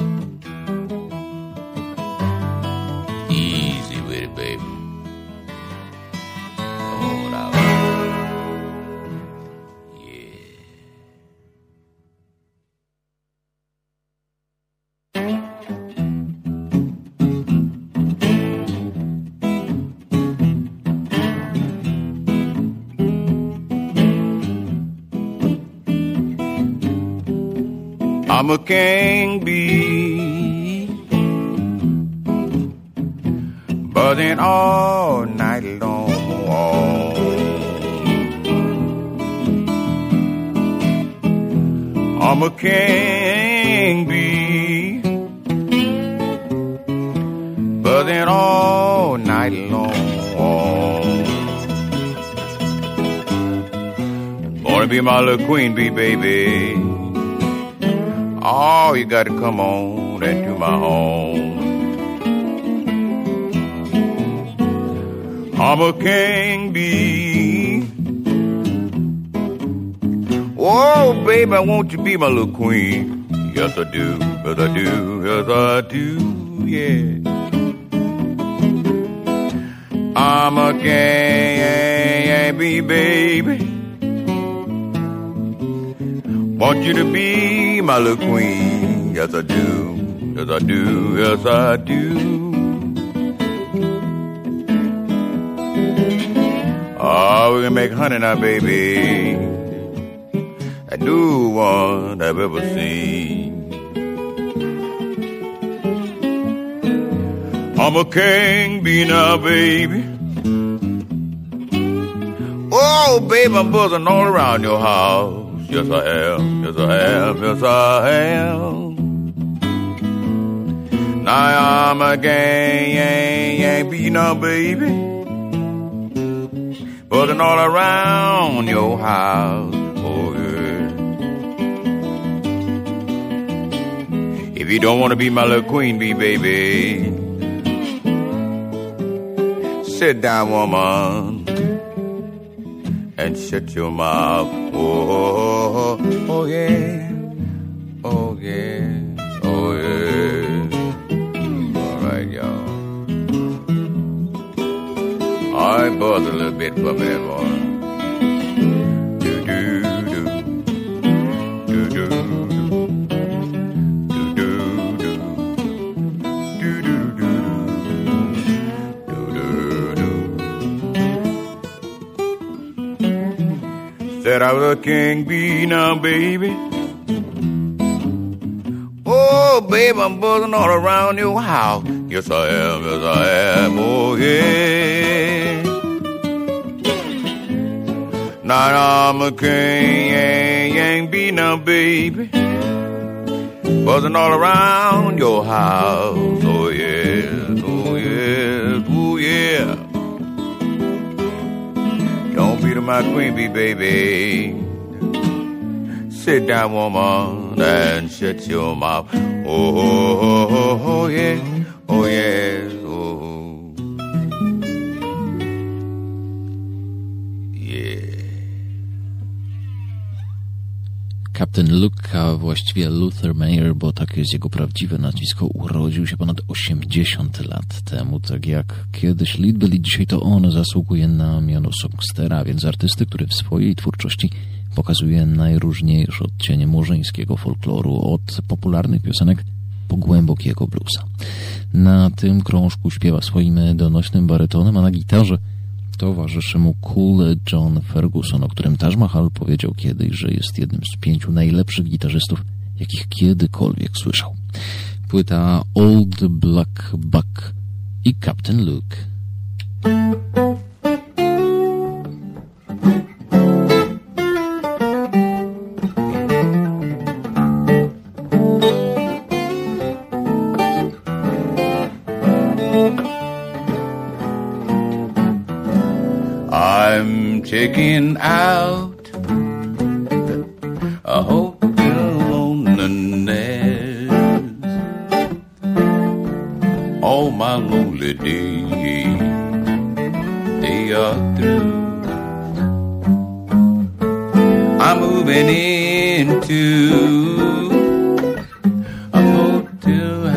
Easy with it, baby. Come on out. I'm a king bee, buzzing all night long. I'm a king bee, buzzing all night long. wanna be my little queen bee, baby, oh, you gotta come on into my home. I'm a king bee. Oh, baby, won't you be my little queen? Yes, I do, yes, I do, yes, I do, yeah. I'm a king bee, baby. Want you to be my little queen. Yes, I do, yes, I do, yes, I do. Oh, we can make honey now, baby. A new one I've ever seen. I'm a king bee now, baby. Oh, baby, I'm buzzing all around your house. Yes, I am, yes, I am, yes, I am. Now I'm a king bee now, baby. Buzzing all around your house. Oh, yeah. If you don't want to be my little queen bee, baby, sit down, woman, and shut your mouth. Oh, oh, yeah. Oh, yeah. Oh, yeah. All right, y'all. I buzz a little bit for me, boy. Said I was a king bee now, baby. Oh, baby, I'm buzzing all around your house. Yes, I am, yes, I am, oh, yeah. Now I'm a king bee now, baby. Buzzing all around your house. Oh, yes, oh, yes, oh, yeah. Don't be to my queen bee, baby. Sit down, woman, and shut your mouth. Oh, oh, oh, oh, yeah, oh, yes, oh, yeah. Captain Luke, a właściwie Luther Mayer, bo takie jest jego prawdziwe nazwisko, urodził się ponad 80 lat temu. Tak jak kiedyś Lead Belly, dzisiaj to on zasługuje na miano songstera, więc artysty, który w swojej twórczości pokazuje najróżniejsze odcienie murzyńskiego folkloru, od popularnych piosenek po głębokiego bluesa. Na tym krążku śpiewa swoim donośnym barytonem, a na gitarze towarzyszy mu Cool John Ferguson, o którym Taj Mahal powiedział kiedyś, że jest jednym z 5 najlepszych gitarzystów, jakich kiedykolwiek słyszał. Płyta Old Black Buck i Captain Luke. I'm checking out a hotel on the Nez. All my lonely days, they are through. I'm moving into a hotel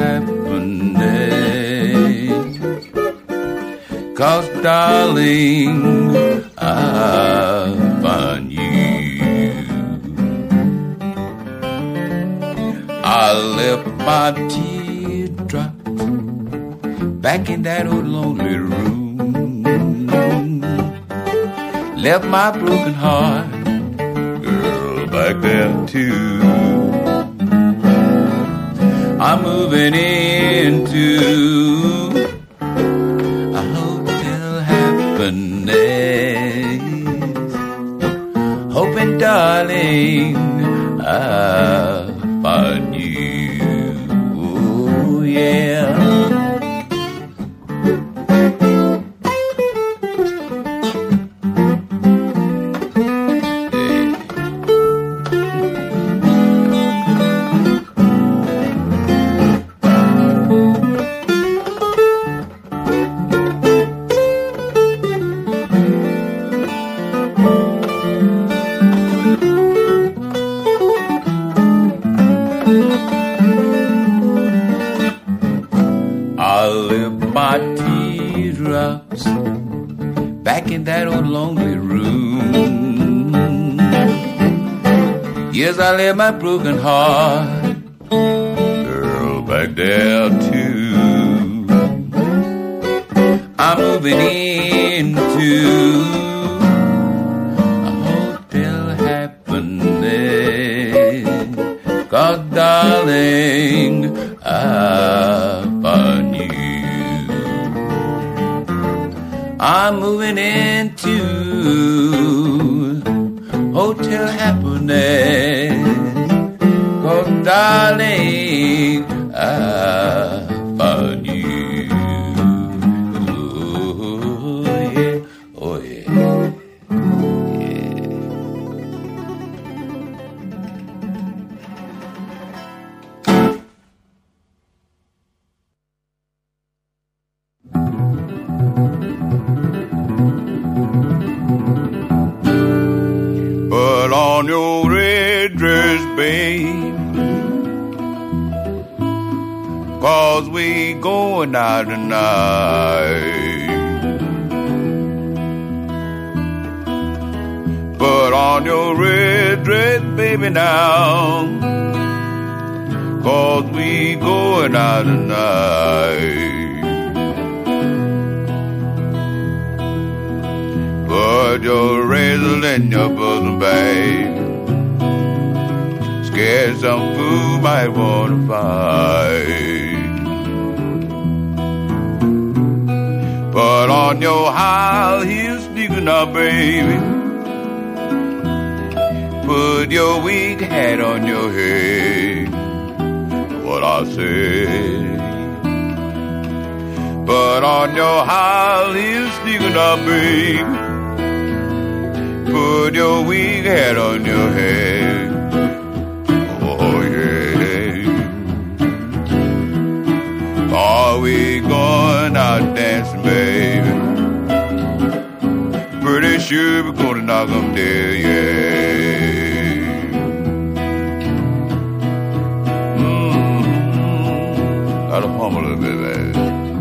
happiness. 'Cause darling, I find you. I left my teardrops back in that old lonely room. Left my broken heart, girl, back there too. I'm moving into a hotel happiness, hoping, darling, I'll find you. Oh, yeah. I left my teardrops back in that old lonely room. Yes, I left my broken heart, girl, back there too. I'm moving into a hotel happiness, 'cause darling, I found you. I'm moving into hotel happiness, 'cause darling, I found you. Oh yeah, oh yeah, yeah. Put on your red dress, babe, 'cause we going out tonight. Put on your red dress, baby, now, 'cause we going out tonight. Put your razor in your bosom, babe. Scared some fool might wanna fight. Put on your high heels sneakers now, baby. Put your wig hat on your head. What I say? Put on your high heels sneakers now, baby. Put your wig hat on your head. Oh yeah. Are we going out dancing, baby? Pretty sure we're gonna knock 'em dead, yeah. Gotta pump a little bit, baby.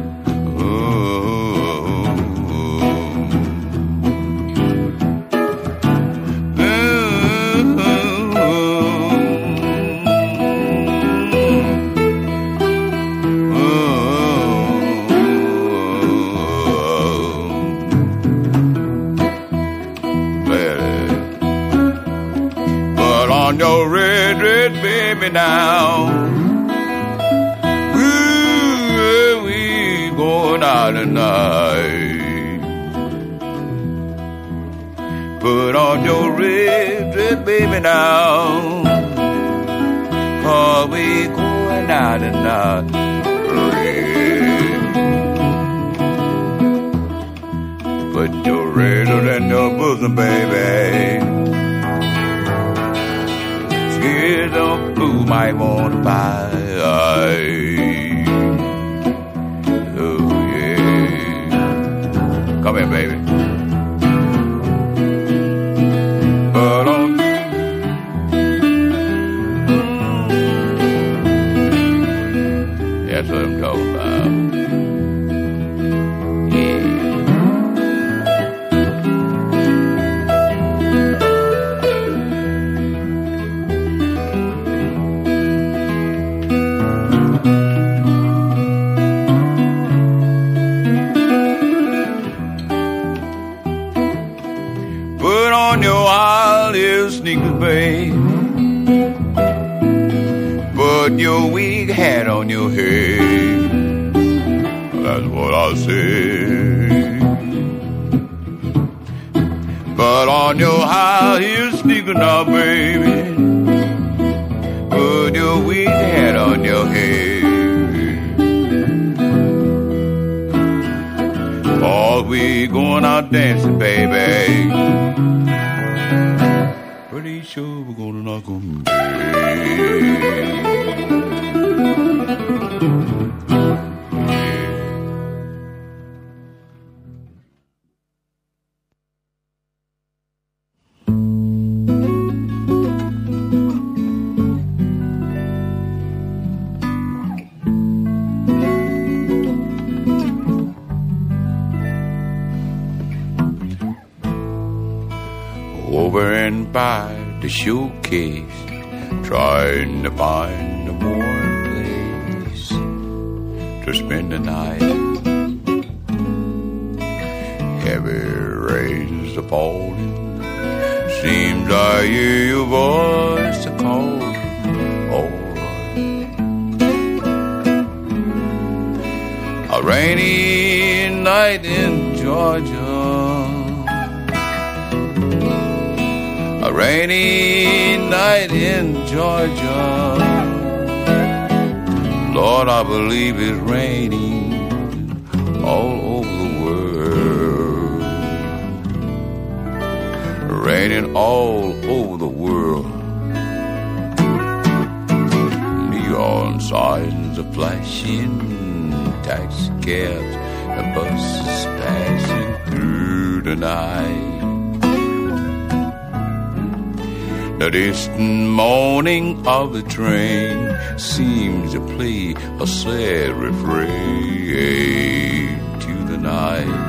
Your red, red baby now. Ooh, we going out tonight. Put on your red, red baby now. 'Cause we going out tonight. Put your razor in your bosom, baby. Some fool might wanna buy. Oh yeah. Come here, baby. But on. That's what I'm talking about. Sneakers, babe. Put your wig hat on your head. That's what I say. Put on your high heel sneakers now, baby. Put your wig hat on your head. Oh, we going out dancing, baby. Pretty sure we're gonna knock 'em dead. over and by the showcase, trying to find a warm place to spend the night. Heavy rains are falling, seems I hear your voice a calling. A rainy night in Georgia, a rainy night in Georgia. Lord, I believe it's raining all over the world, raining all over the world. Neon signs are flashing, taxi cabs and buses passing through the night. The distant moaning of the train seems to play a sad refrain to the night.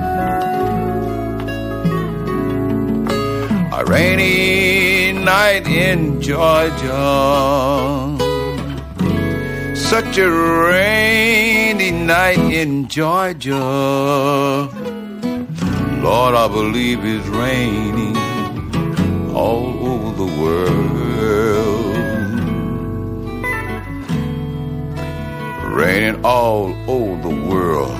A rainy night in Georgia, such a rainy night in Georgia. Lord, I believe it's raining all over the world, raining all over the world.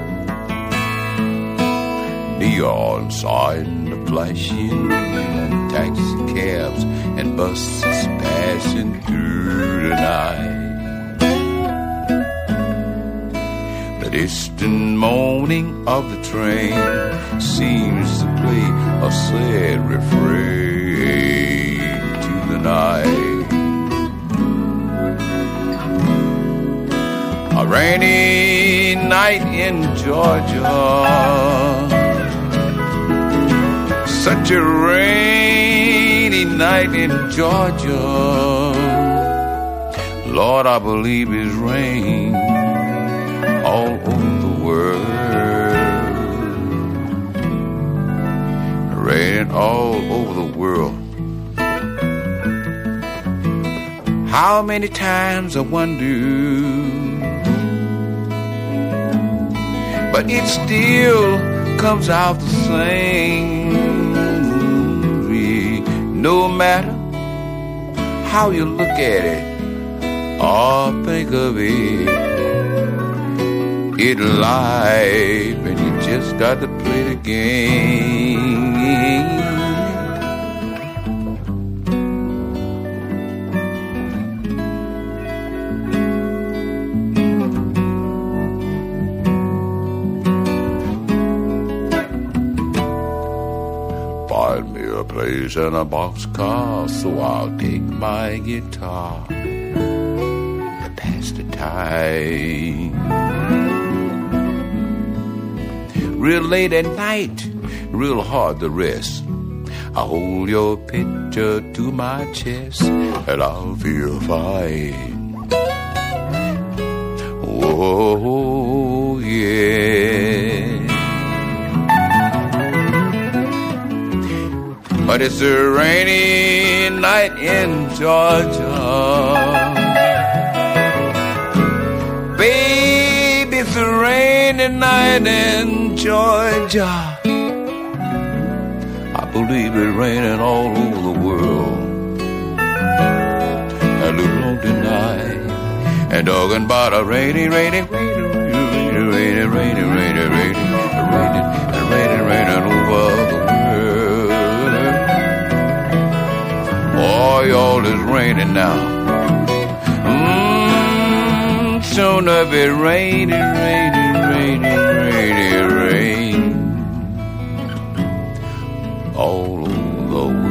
Neon signs are flashing, taxi cabs and buses passing through the night. The distant moaning of the train seems to play a sad refrain to the night. A rainy night in Georgia, such a rainy night in Georgia. Lord, I believe it's rain all over the world, raining all over the world. How many times I wonder, but it still comes out the same. No matter how you look at it or think of it, it's life and you just got to play the game. Find me a place in a boxcar so I'll take my guitar and pass the time. Real late at night, real hard to rest, I hold your picture to my chest and I'll feel fine. Oh, yeah. But it's a rainy night in Georgia. Baby, it's a rainy night in Georgia. I believe it's raining all over the world. A little on tonight. And talking about a rainy, rainy, rainy, rainy, rainy, rainy, rainy, rainy, rainy, raining over the world. Oh, y'all is raining now. Soon it'll be rainy, rainy, rainy, rainy, rain all over the world.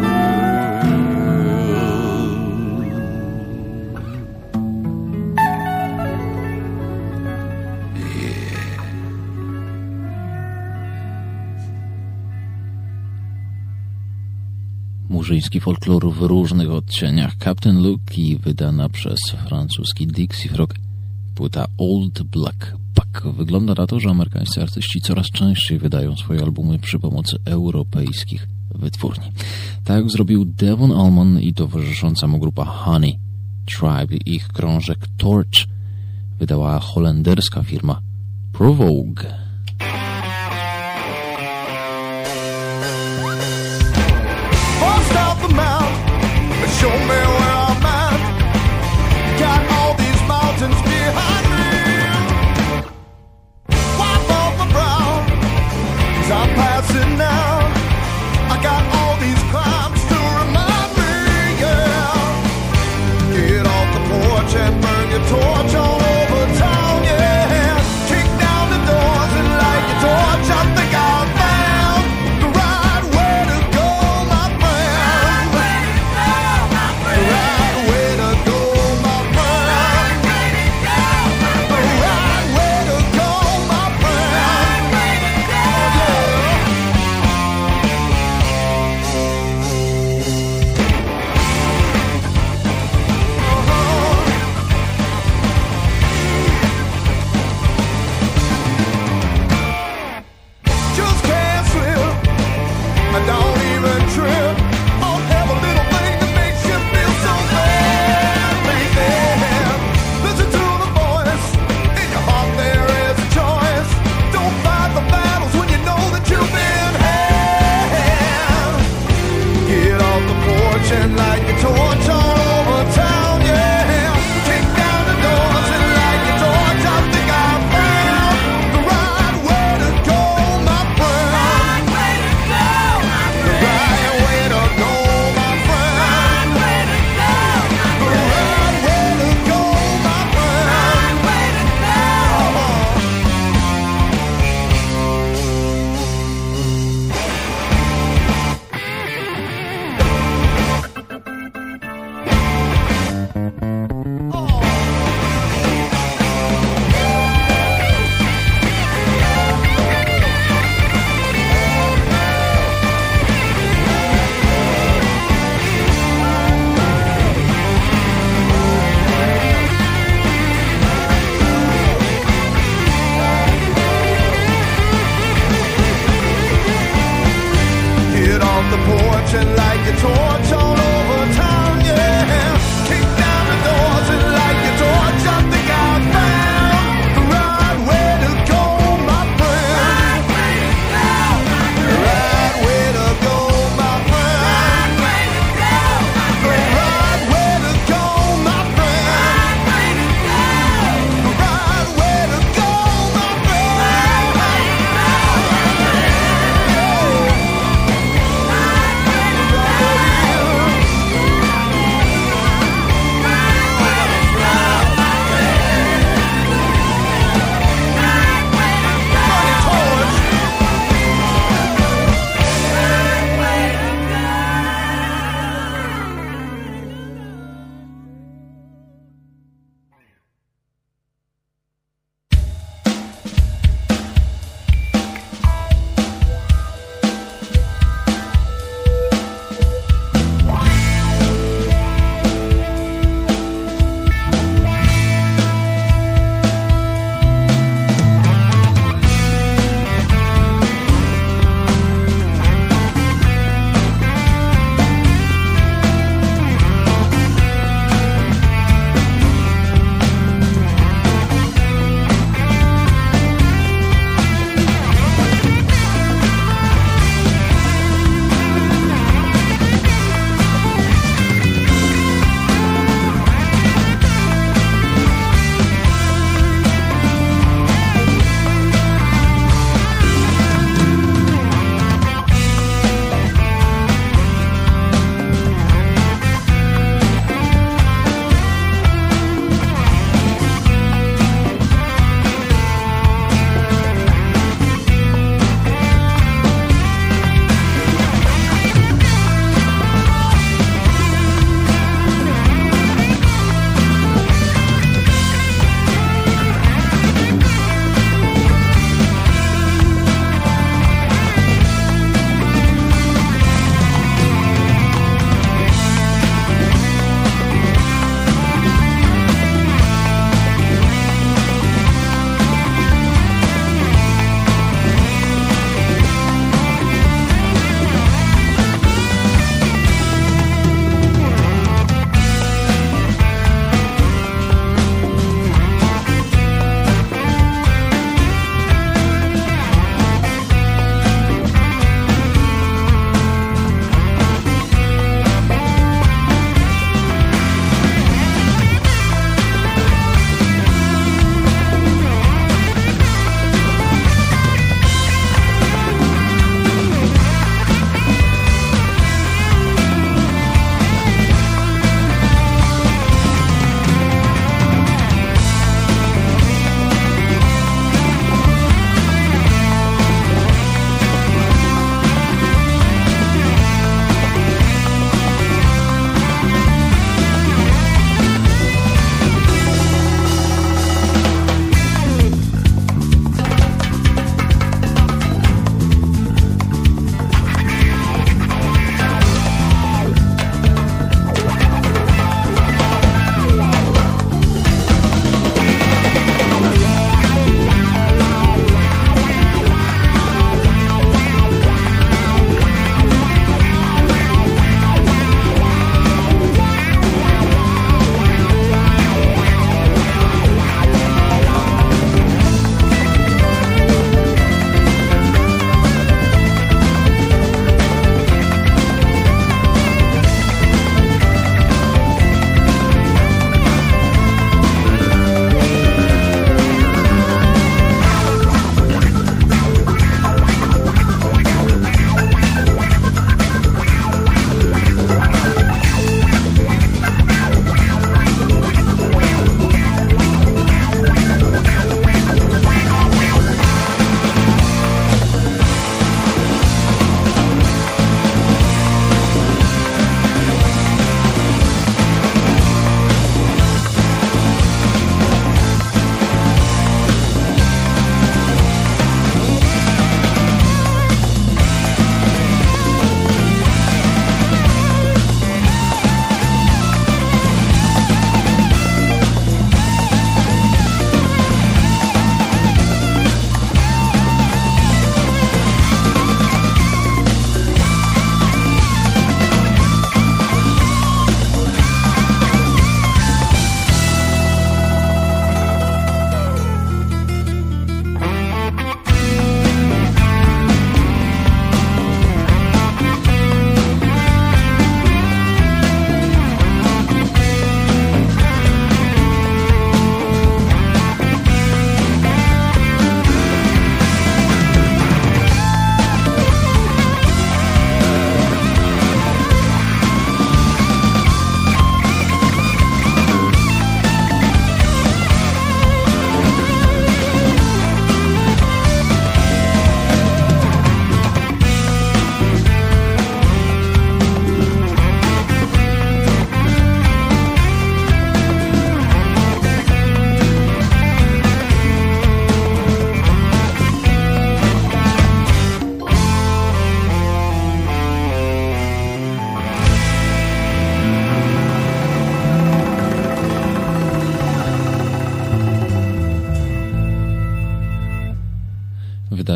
Murzyński folklor w różnych odcieniach. Captain Luke i wydana przez francuski Dixie Frog płyta Old Black Buck. Wygląda na to, że amerykańscy artyści coraz częściej wydają swoje albumy przy pomocy europejskich wytwórni. Tak zrobił Devon Allman i towarzysząca mu grupa Honey Tribe. Ich krążek Torch wydała holenderska firma Provogue. Show me where I'm at. Got all these mountains behind me. Wipe off my brow, 'cause I'm passing now. I got all these climbs to remind me, yeah. Get off the porch and burn your torch all over town, yeah. Kick down the doors and light your torch. I think I found the right way to go, my friend. The right way to go, my friend. The right way to go, my friend. Just can't slip. I don't even trip. I'll have a little thing that makes you feel so bad, baby. Listen to the voice in your heart. There is a choice. Don't fight the battles when you know that you've been had. Get off the porch and light your torch all over town, yeah. Kick down the doors and light your torch. I think I found the right way to go, my friend. The right way to go, my friend. The right way to go, my friend. The right way to go, my friend. Get off the porch and light your torch all over town, yeah. Kick down the doors and light your torch. I think I found the right way to go, my friend. The right way to go, my friend. The right way to go, my friend. The right way to go, my friend.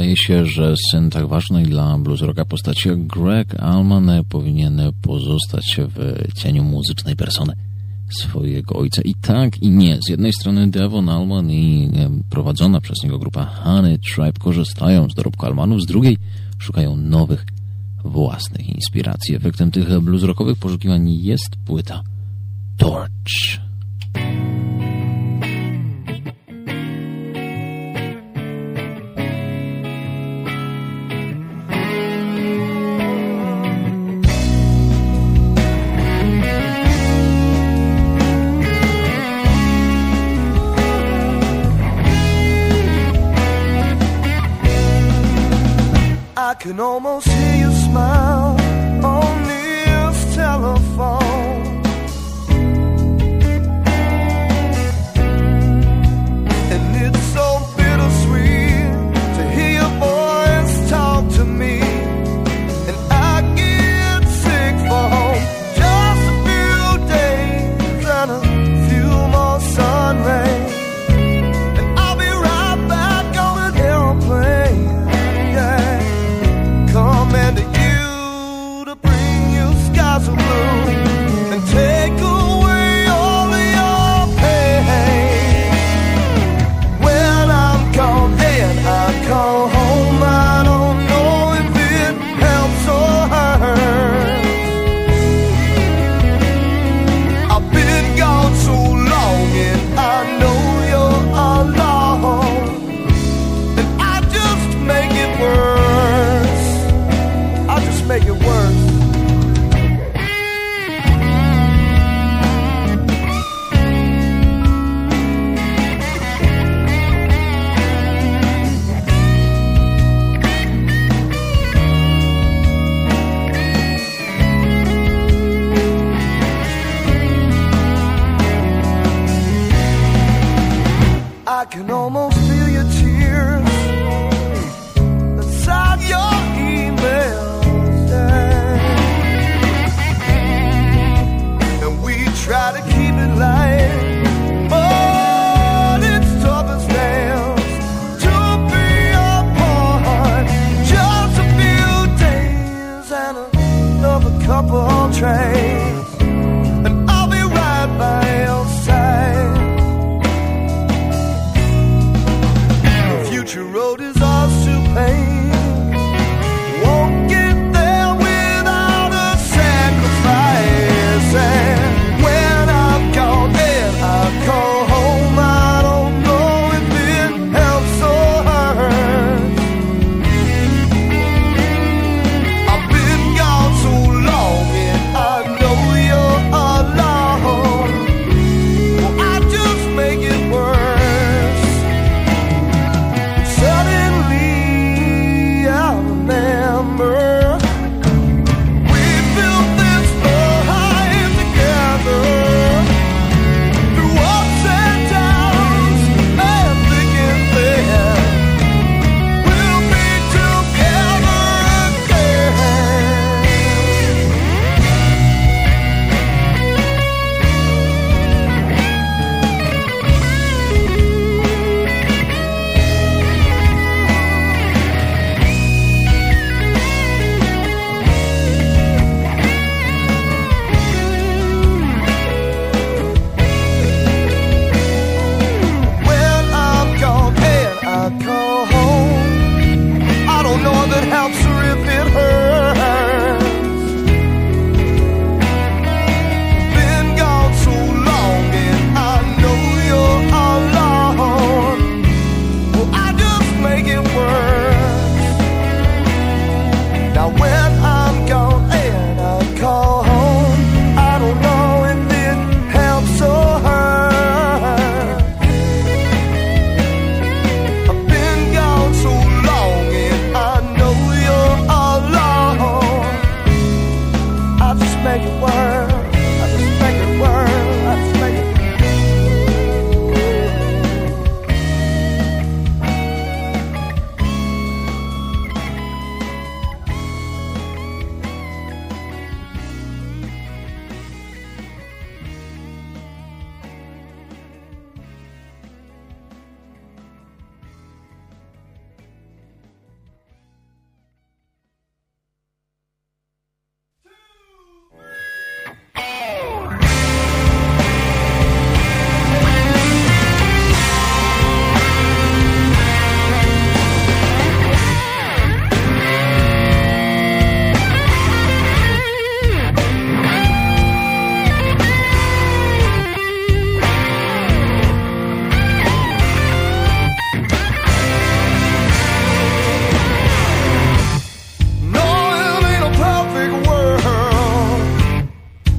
wydaje się, że syn tak ważnej dla blues rocka postaci jak Greg Allman powinien pozostać w cieniu muzycznej persony swojego ojca. I tak, i nie. Z jednej strony Devon Allman i prowadzona przez niego grupa Honey Tribe korzystają z dorobku Allmanów, z drugiej szukają nowych, własnych inspiracji. Efektem tych blues rockowych poszukiwań jest płyta Torch. I can almost hear you smile on this telephone, and it's so bittersweet to hear your voice talk to me, and I get sick for home. Just a few days and a few more sun rays, and I'll be right back on an airplane. Commanding you to bring you skies of blue and take away all of your pain. When I'm gone and I call home, I don't know if it helps or hurts. I've been gone so long and I know you're alone, and I just make it worse. Make it worse. I can almost feel your tears inside your email. Try to keep it light, but it's tough as nails to be apart. Just a few days and another couple on trains, and I'll be right by your side. The future road is ours to pain. Won't get there without a sacrifice. And I call home, I don't know if it helps or hurts. I've been gone so long and I know you're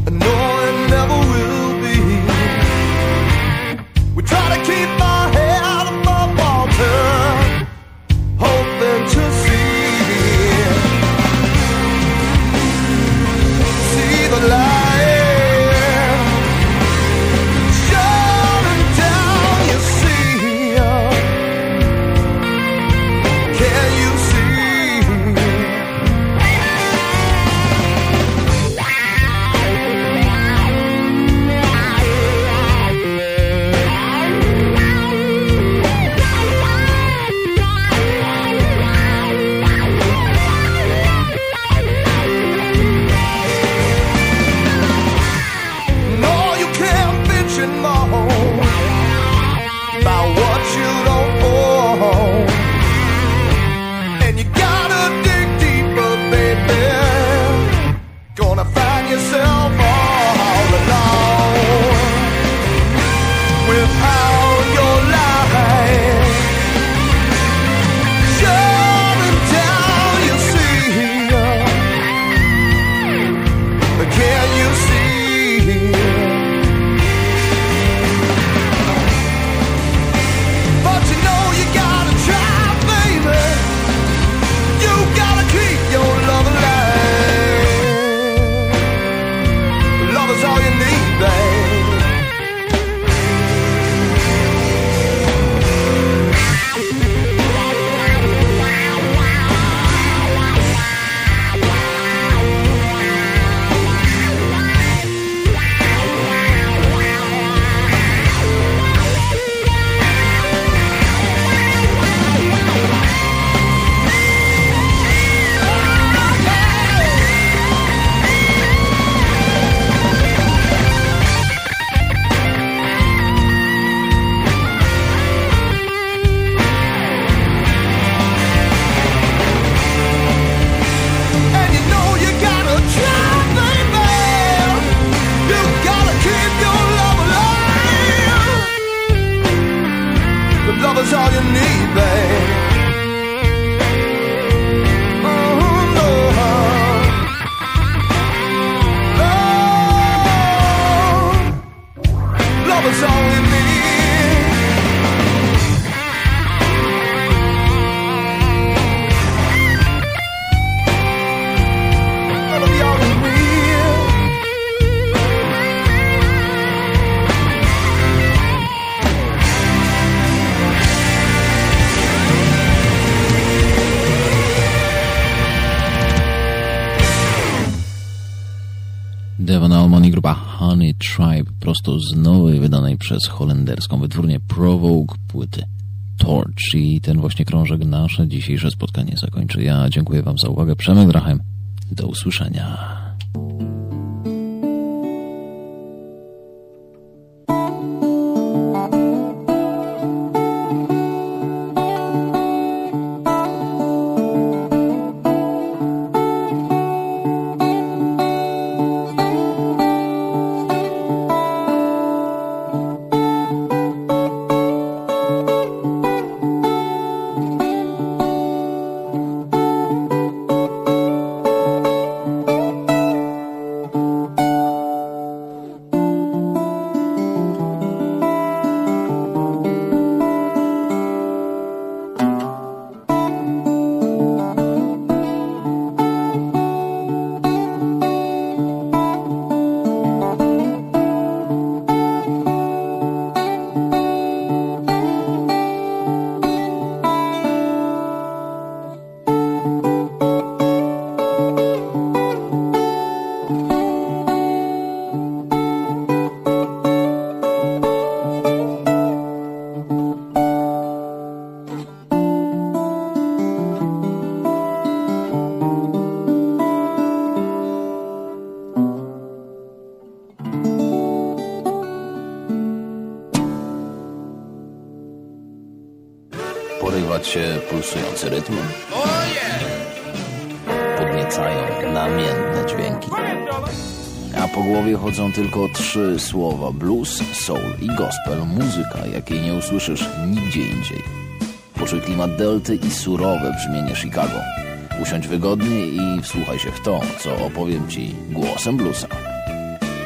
No, it never will be. We try to keep our head above water, hoping to see the light shining down. You see, can you see? Yourself all alone without your light shining down. You see, can you see? But you know you gotta try, baby. You gotta keep your love alive. Is all you need, babe. Love is all you need, babe. Oh, no. Love is all you need. Love is all you need. Devon Allman i grupa Honey Tribe prosto z nowej, wydanej przez holenderską wytwórnię Provoke płyty Torch. I ten właśnie krążek nasze dzisiejsze spotkanie zakończy. Ja dziękuję wam za uwagę. Przemek Drachem. Do usłyszenia. Porywa cię pulsujący rytm. Podniecają namiętne dźwięki. A po głowie chodzą tylko 3 słowa: blues, soul i gospel. Muzyka, jakiej nie usłyszysz nigdzie indziej. Poczuj klimat delty i surowe brzmienie Chicago. Usiądź wygodnie i wsłuchaj się w to, co opowiem ci głosem bluesa.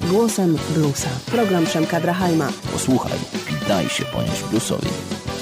Głosem bluesa. Program Przemka Drachajma. Posłuchaj i daj się ponieść bluesowi.